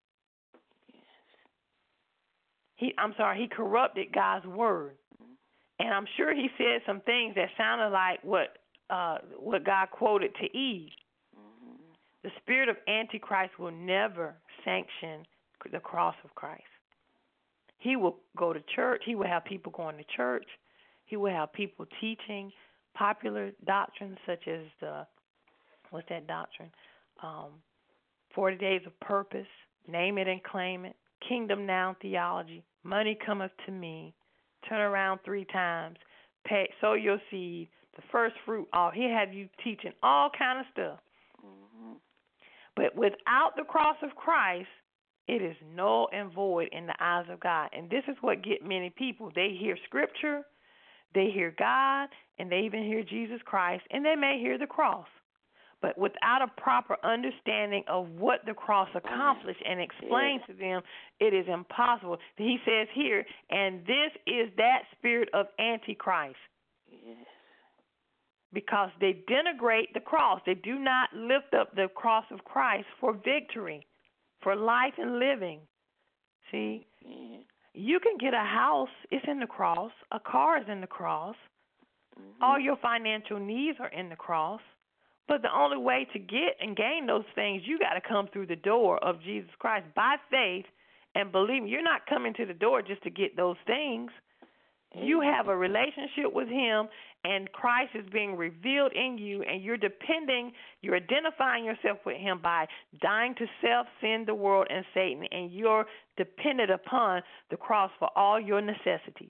He, I'm sorry, he corrupted God's word. And I'm sure he said some things that sounded like what uh, what God quoted to Eve. Mm-hmm. The spirit of Antichrist will never sanction the cross of Christ. He will go to church. He will have people going to church. He will have people teaching popular doctrines such as the, what's that doctrine? Um, forty days of purpose, name it and claim it, kingdom now theology, money cometh to me, turn around three times, pay, sow your seed, the first fruit. All he have you teaching all kind of stuff. Mm-hmm. But without the cross of Christ, it is null and void in the eyes of God. And this is what get many people. They hear Scripture, they hear God, and they even hear Jesus Christ, and they may hear the cross. But without a proper understanding of what the cross accomplished and explained to them, it is impossible. He says here, and this is that spirit of Antichrist. Yes. Because they denigrate the cross. They do not lift up the cross of Christ for victory, for life and living. See, yeah. You can get a house, it's in the cross. A car is in the cross. Mm-hmm. All your financial needs are in the cross. But the only way to get and gain those things, you got to come through the door of Jesus Christ by faith and believe me. You're not coming to the door just to get those things. You have a relationship with him, and Christ is being revealed in you, and you're depending, you're identifying yourself with him by dying to self, sin, the world, and Satan, and you're dependent upon the cross for all your necessities.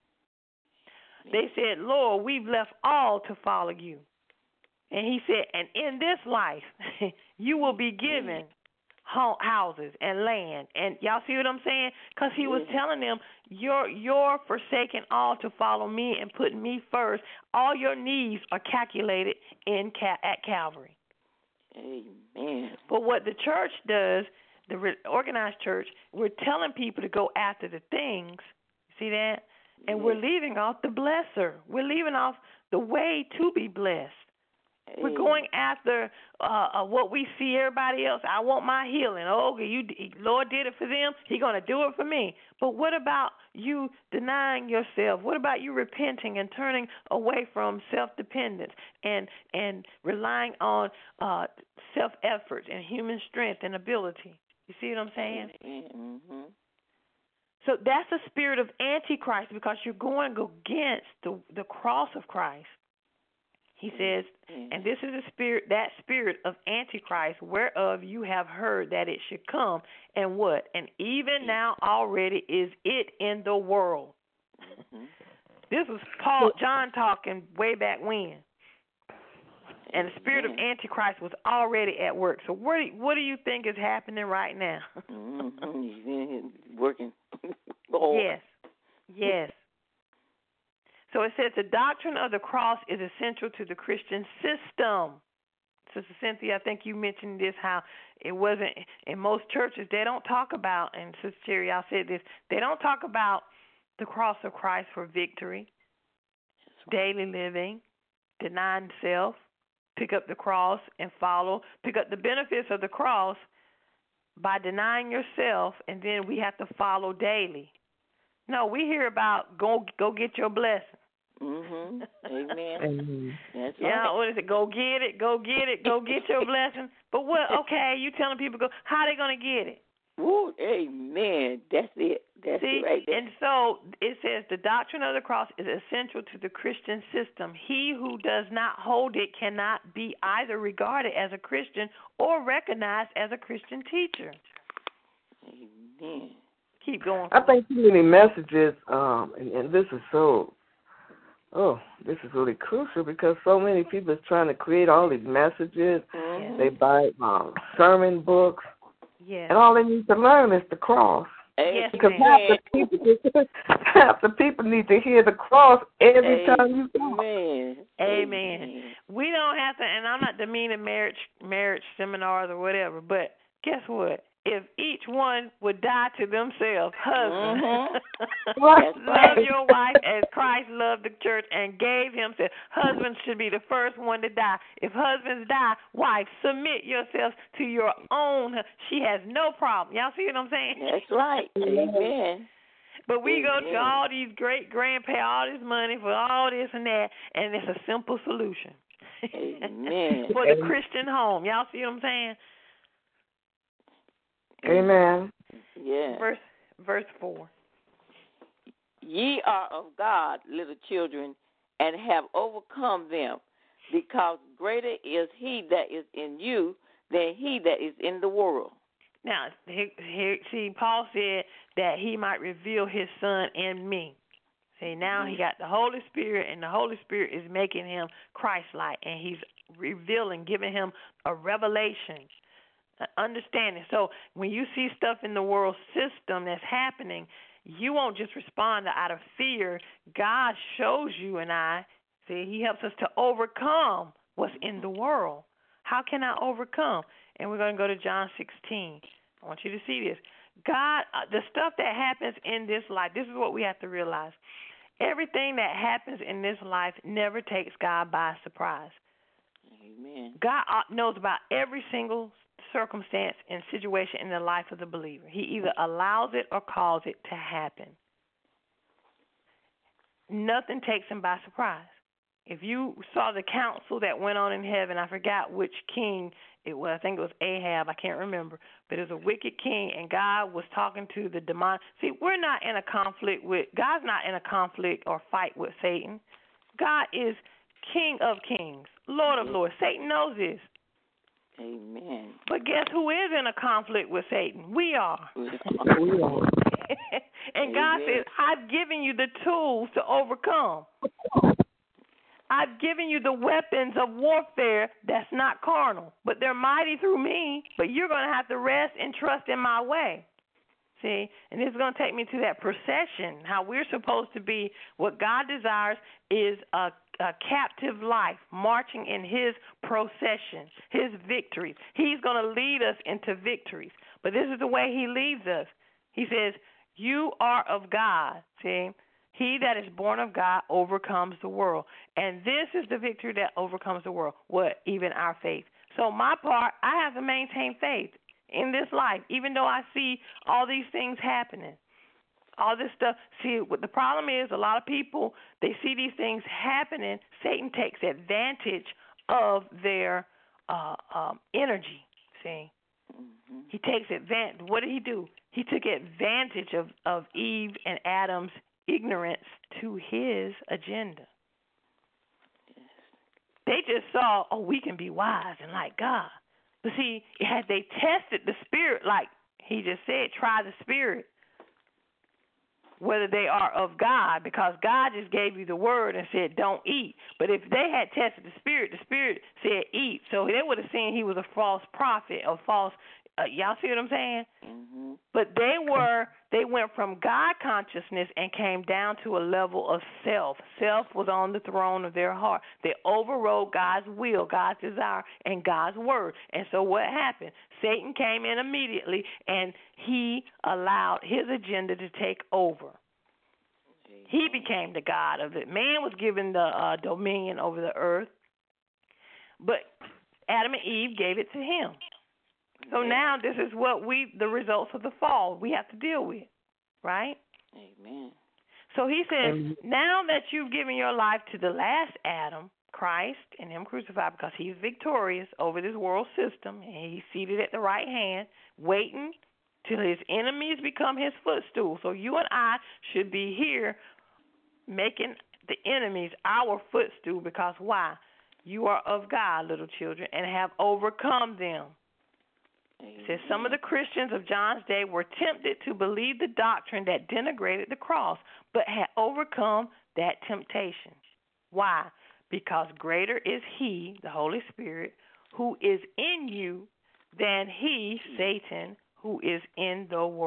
They said, Lord, we've left all to follow you. And he said, and in this life, you will be given houses and land. And y'all see what I'm saying? Because he was telling them, you're, you're forsaking all to follow me and putting me first. All your needs are calculated in at Calvary. Amen. But what the church does, the organized church, we're telling people to go after the things. See that? And we're leaving off the blesser. We're leaving off the way to be blessed. We're going after uh, uh, what we see everybody else. I want my healing. Oh, okay, you, Lord did it for them. He's going to do it for me. But what about you denying yourself? What about you repenting and turning away from self-dependence and and relying on uh, self-effort and human strength and ability? You see what I'm saying? Mm-hmm. So that's the spirit of Antichrist because you're going against the, the cross of Christ. He says, and this is the spirit, that spirit of Antichrist, whereof you have heard that it should come, and what? And even now already is it in the world. Mm-hmm. This was Paul, John talking way back when. And the spirit of Antichrist was already at work. So what do you, what do you think is happening right now? Mm-hmm. He's working. Yes, yes. So it says the doctrine of the cross is essential to the Christian system. Sister Cynthia, I think you mentioned this, how it wasn't in most churches. They don't talk about, and Sister Cherry, I said this, they don't talk about the cross of Christ for victory, daily living, denying self, pick up the cross and follow, pick up the benefits of the cross by denying yourself, and then we have to follow daily. No, we hear about go go get your blessing. Mm-hmm. Amen. That's yeah, right. what is it? Go get it, go get it, go get your blessing. But what? Okay, you telling people go? How they gonna get it? Woo, amen. That's it. That's See? it right there. And so it says the doctrine of the cross is essential to the Christian system. He who does not hold it cannot be either regarded as a Christian or recognized as a Christian teacher. Amen. Keep going. I think too many messages, um, and, and this is so, oh, this is really crucial because so many people is trying to create all these messages. Mm-hmm. They buy um, sermon books. Yeah. And all they need to learn is the cross. Yes, because ma'am. half the people, half the people need to hear the cross every Amen. time you talk. Amen. Amen. We don't have to, and I'm not demeaning marriage, marriage seminars or whatever, but guess what? If each one would die to themselves, husband, Mm-hmm. love your wife as Christ loved the church and gave himself. Husbands should be the first one to die. If husbands die, wife, submit yourselves to your own. She has no problem. Y'all see what I'm saying? That's right. Amen. But we go to Amen. all these great grandparents, all this money for all this and that, and it's a simple solution. Amen. For the Christian home. Y'all see what I'm saying? Amen. Yeah. Verse verse four. Ye are of God, little children, and have overcome them, because greater is he that is in you than he that is in the world. Now, he, he, see, Paul said that he might reveal his son in me. See, now he got the Holy Spirit, and the Holy Spirit is making him Christ-like, and he's revealing, giving him a revelation, an understanding. So when you see stuff in the world system that's happening, you won't just respond out of fear. God shows you and I, see, he helps us to overcome what's in the world. How can I overcome? And we're going to go to John sixteen. I want you to see this. God, uh, the stuff that happens in this life, this is what we have to realize. Everything that happens in this life never takes God by surprise. Amen. God knows about every single circumstance and situation in the life of the believer. He either allows it or calls it to happen. Nothing takes him by surprise. If you saw the council that went on in heaven, I forgot which king it was. I think it was Ahab. I can't remember. But it was a wicked king, and God was talking to the demon. See, we're not in a conflict with, God's not in a conflict or fight with Satan. God is King of kings, Lord of lords. Satan knows this. Amen. But guess who is in a conflict with Satan? We are. We are. And God says, I've given you the tools to overcome. I've given you the weapons of warfare that's not carnal, but they're mighty through me, but you're going to have to rest and trust in my way. See, and this is going to take me to that procession, how we're supposed to be. What God desires is a, a captive life, marching in his procession, his victories. He's going to lead us into victories, but this is the way he leads us. He says, you are of God, see. He that is born of God overcomes the world. And this is the victory that overcomes the world. What? Even our faith. So my part, I have to maintain faith in this life, even though I see all these things happening. All this stuff. See, what the problem is, a lot of people, they see these things happening. Satan takes advantage of their uh, um, energy, see. Mm-hmm. He takes advantage. What did he do? He took advantage of, of Eve and Adam's ignorance to his agenda. They just saw, oh, we can be wise and like God. But see, had they tested the spirit, like he just said, try the spirit, whether they are of God, because God just gave you the word and said, don't eat. But if they had tested the spirit, the spirit said eat. So they would have seen he was a false prophet or false. Uh, y'all see what I'm saying? Mm-hmm. But they were, they went from God consciousness and came down to a level of self. Self was on the throne of their heart. They overrode God's will, God's desire, and God's word. And so what happened? Satan came in immediately, and he allowed his agenda to take over. He became the God of it. Man was given the uh, dominion over the earth, but Adam and Eve gave it to him. So now this is what we, the results of the fall, we have to deal with, right? Amen. So he says, Amen. Now that you've given your life to the last Adam, Christ, and him crucified, because he's victorious over this world system, and he's seated at the right hand, waiting till his enemies become his footstool. So you and I should be here making the enemies our footstool, because why? You are of God, little children, and have overcome them. It says some of the Christians of John's day were tempted to believe the doctrine that denigrated the cross, but had overcome that temptation. Why? Because greater is he, the Holy Spirit, who is in you than he, Satan, who is in the world.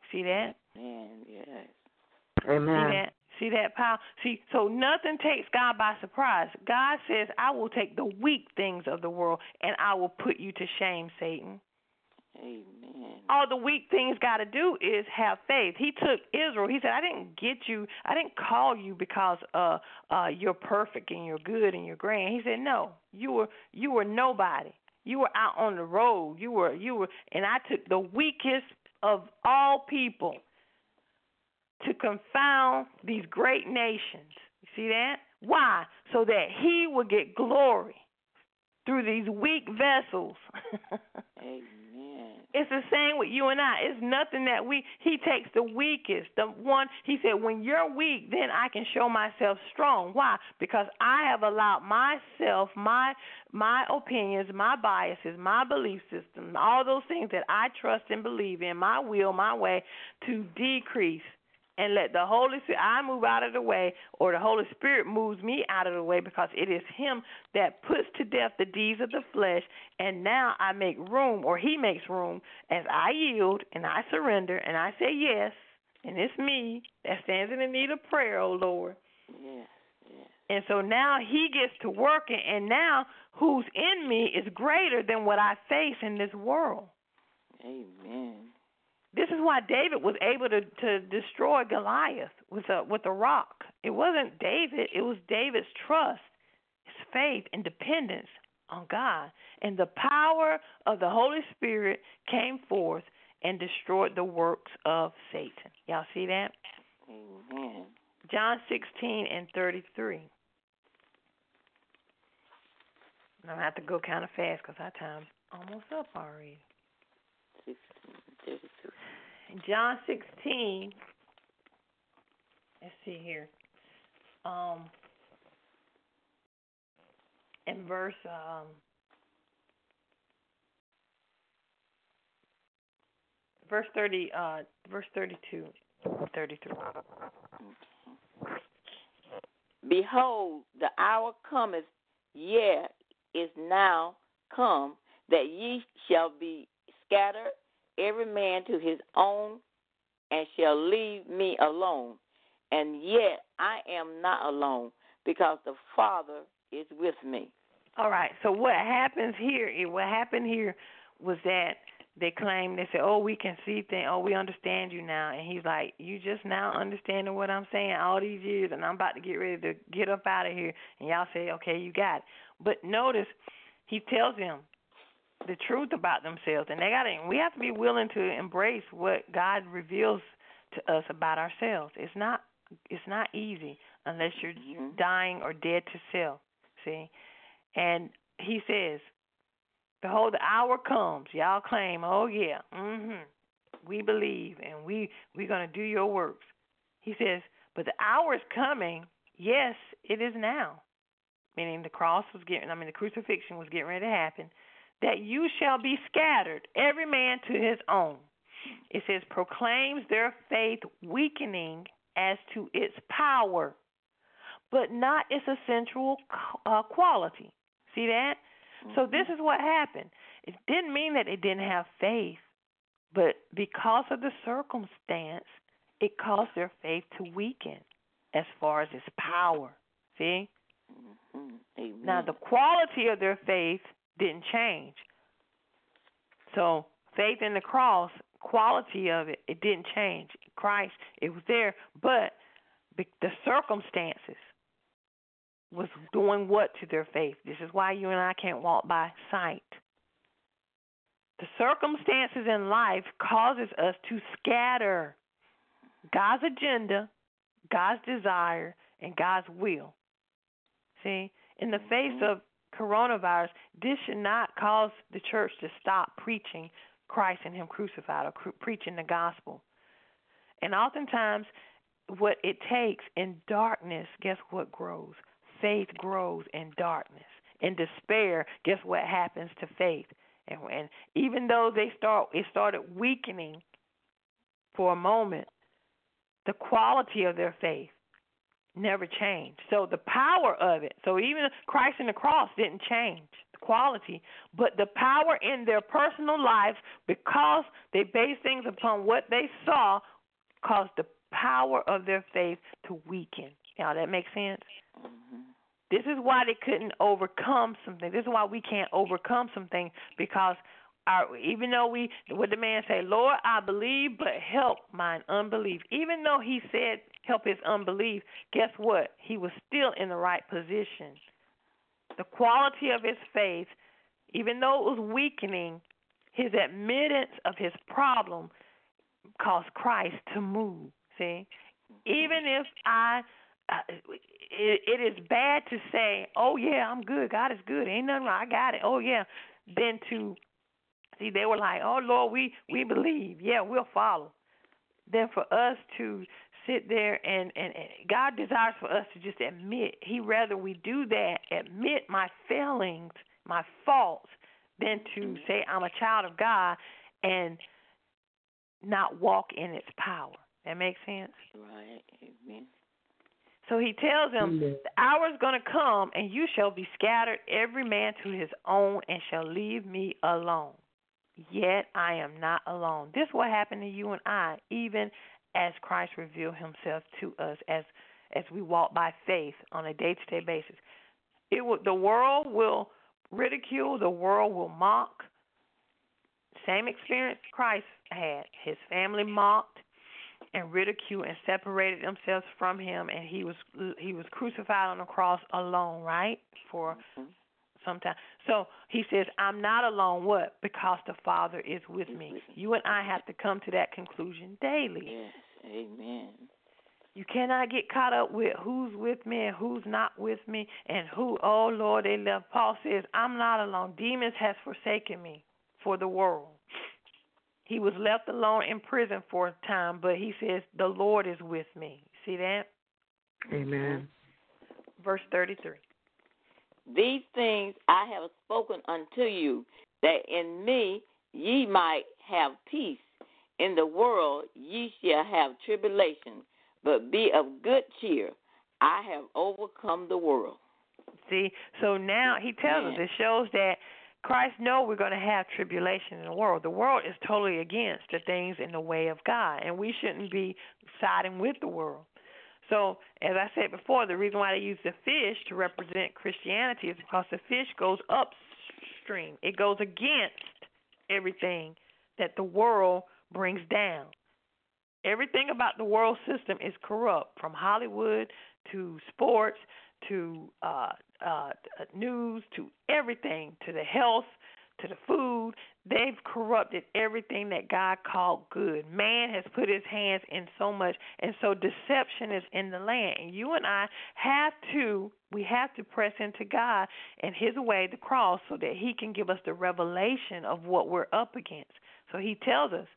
See that? Man, yes. Amen. See that? See that power? See, so nothing takes God by surprise. God says, I will take the weak things of the world and I will put you to shame, Satan. Amen. All the weak things got to do is have faith. He took Israel. He said, I didn't get you. I didn't call you because uh, uh, you're perfect and you're good and you're grand. He said, no, you were you were nobody. You were out on the road. You were you were, and I took the weakest of all people to confound these great nations. You see that? Why? So that he would get glory through these weak vessels. Amen. It's the same with you and I. It's nothing that we, he takes the weakest, the one, he said, when you're weak, then I can show myself strong. Why? Because I have allowed myself, my my opinions, my biases, my belief system, all those things that I trust and believe in, my will, my way, to decrease. And let the Holy Spirit, I move out of the way, or the Holy Spirit moves me out of the way, because it is him that puts to death the deeds of the flesh, and now I make room, or he makes room, as I yield and I surrender and I say yes, and it's me that stands in the need of prayer, oh Lord. Yes, yes. And so now he gets to working, and now who's in me is greater than what I face in this world. Amen. This is why David was able to, to destroy Goliath with a with a rock. It wasn't David. It was David's trust, his faith, and dependence on God. And the power of the Holy Spirit came forth and destroyed the works of Satan. Y'all see that? Amen. John sixteen and thirty-three. I'm going to have to go kind of fast because our time's almost up already. sixteen, thirty-two. In John sixteen, let's see here, um, in verse um, verse thirty, uh, verse thirty-two, thirty-three. Behold, the hour cometh, yea, is now come, that ye shall be scattered, every man to his own, and shall leave me alone. And yet I am not alone, because the Father is with me. All right. So what happens here? What happened here was that they claimed, they said, "Oh, we can see things. Oh, we understand you now." And he's like, "You just now understanding what I'm saying all these years, and I'm about to get ready to get up out of here." And y'all say, "Okay, you got it." But notice, he tells them the truth about themselves, and they got to. We have to be willing to embrace what God reveals to us about ourselves. It's not. It's not easy unless you're Mm-hmm. dying or dead to self. See, and he says, "Behold, the hour comes." Y'all claim, "Oh yeah, mm-hmm. we believe, and we we're gonna do your works." He says, "But the hour is coming. Yes, it is now." Meaning the cross was getting. I mean, the crucifixion was getting ready to happen. That you shall be scattered, every man to his own. It says, proclaims their faith weakening as to its power, but not its essential uh, quality. See that? Mm-hmm. So this is what happened. It didn't mean that they didn't have faith, but because of the circumstance, it caused their faith to weaken as far as its power. See? Mm-hmm. Now, the quality of their faith didn't change. So faith in the cross, quality of it, it didn't change. Christ, it was there, but the circumstances was doing what to their faith? This is why you and I can't walk by sight. The circumstances in life causes us to scatter God's agenda, God's desire, and God's will. See, in the face of coronavirus, this should not cause the church to stop preaching Christ and Him crucified, or cr- preaching the gospel. And oftentimes, what it takes in darkness, guess what grows? Faith grows in darkness. In despair, guess what happens to faith? And, and even though they start, it started weakening for a moment, the quality of their faith never changed. So the power of it, so even Christ and the cross didn't change. The quality, but the power in their personal life, because they based things upon what they saw, caused the power of their faith to weaken. Now, that makes sense? Mm-hmm. This is why they couldn't overcome something. This is why we can't overcome something, because our, even though we, what the man say, Lord, I believe, but help mine unbelief. Even though he said help his unbelief, guess what? He was still in the right position. The quality of his faith, even though it was weakening, his admittance of his problem caused Christ to move. See? Even if I, uh, it, it is bad to say, oh, yeah, I'm good. God is good. Ain't nothing wrong. I got it. Oh, yeah. Then to, see, they were like, oh, Lord, we, we believe. Yeah, we'll follow. Then for us to sit there and, and, and God desires for us to just admit. He rather we do that, admit my failings, my faults, than to say I'm a child of God and not walk in its power. That makes sense? Right. Amen. So he tells them, Amen. the hour is going to come, and you shall be scattered, every man to his own, and shall leave me alone. Yet I am not alone. This will happen to you and I, even as Christ revealed himself to us as as we walk by faith on a day-to-day basis. It will, the world will ridicule, the world will mock. Same experience Christ had. His family mocked and ridiculed and separated themselves from him, and he was he was crucified on the cross alone, right? For Mm-hmm. some time. So he says, I'm not alone. What? Because the Father is with He's me. with me. You and I have to come to that conclusion daily. Yes. Amen. You cannot get caught up with who's with me and who's not with me and who, oh, Lord, they left. Paul says, I'm not alone. Demas has forsaken me for the world. He was left alone in prison for a time, but he says, the Lord is with me. See that? Amen. Verse thirty-three. These things I have spoken unto you, that in me ye might have peace. In the world ye shall have tribulation, but be of good cheer. I have overcome the world. See, so now he tells us, it shows that Christ knows we're going to have tribulation in the world. The world is totally against the things in the way of God, and we shouldn't be siding with the world. So, as I said before, the reason why they use the fish to represent Christianity is because the fish goes upstream. It goes against everything that the world brings down. Everything about the world system is corrupt, from Hollywood to sports to uh, uh, news to everything, to the health, to the food. They've corrupted everything that God called good. Man has put his hands in so much, and so deception is in the land. And you and I have to, we have to press into God and his way, the cross, so that he can give us the revelation of what we're up against. So he tells us,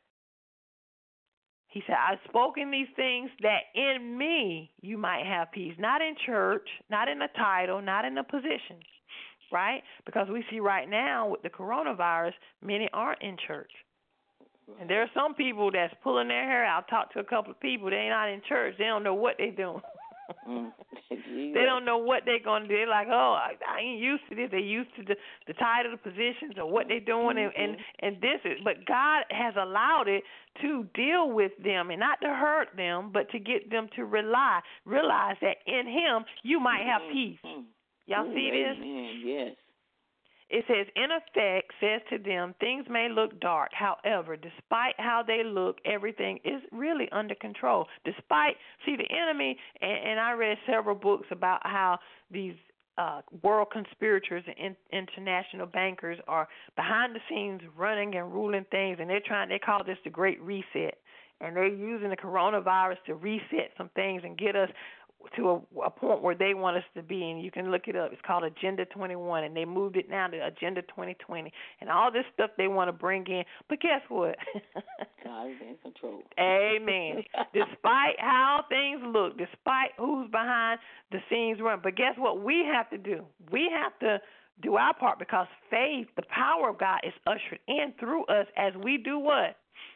he said, I've spoken these things that in me you might have peace. Not in church, not in a title, not in a position, right? Because we see right now with the coronavirus, many aren't in church. And there are some people that's pulling their hair out. I talked to a couple of people. They're not in church. They don't know what they're doing. Mm. They don't know what they're going to do. They're like, oh, I, I ain't used to this. They're used to the, the title, the positions, or what they're doing. Mm-hmm. And, and, and this is, but God has allowed it to deal with them, and not to hurt them, but to get them to rely, realize that in him you might have peace. Mm-hmm. Y'all Ooh, see this? Amen. Yes. It says, in effect, says to them, things may look dark. However, despite how they look, everything is really under control. Despite, see, the enemy, and, and I read several books about how these uh, world conspirators and in, international bankers are behind the scenes running and ruling things, and they're trying, they call this the Great Reset. And they're using the coronavirus to reset some things and get us to a, a point where they want us to be, and you can look it up. It's called Agenda twenty-one, and they moved it now to Agenda twenty twenty, and all this stuff they want to bring in. But guess what? God is in control. Amen. Despite how things look, despite who's behind the scenes run, but guess what we have to do? We have to do our part, because faith, the power of God, is ushered in through us as we do what?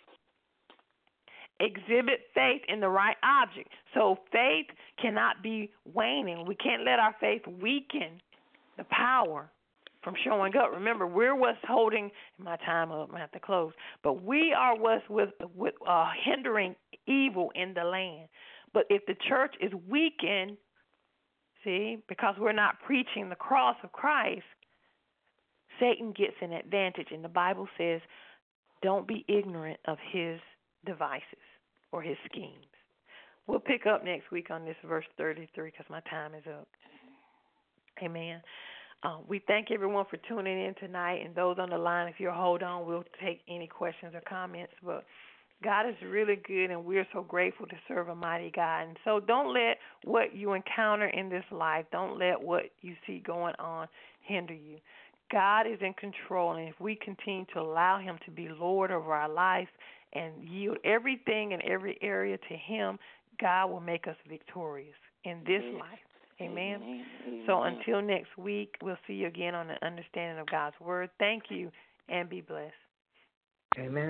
Exhibit faith in the right object. So faith cannot be waning. We can't let our faith weaken the power from showing up. Remember, we're what's holding my time up. I have to close. But we are what's with, with uh, hindering evil in the land. But if the church is weakened, see, because we're not preaching the cross of Christ, Satan gets an advantage. And the Bible says, don't be ignorant of his devices or his schemes. We'll pick up next week on this verse thirty-three because my time is up. Amen. Uh, we thank everyone for tuning in tonight, and those on the line, if you'll hold on, we'll take any questions or comments. But God is really good, and we're so grateful to serve a mighty God. And so don't let what you encounter in this life, don't let what you see going on hinder you. God is in control, and if we continue to allow him to be Lord over our life and yield everything in every area to him, God will make us victorious in this yes. life. Amen. Amen. Amen. So until next week, we'll see you again on the understanding of God's word. Thank you, and be blessed. Amen.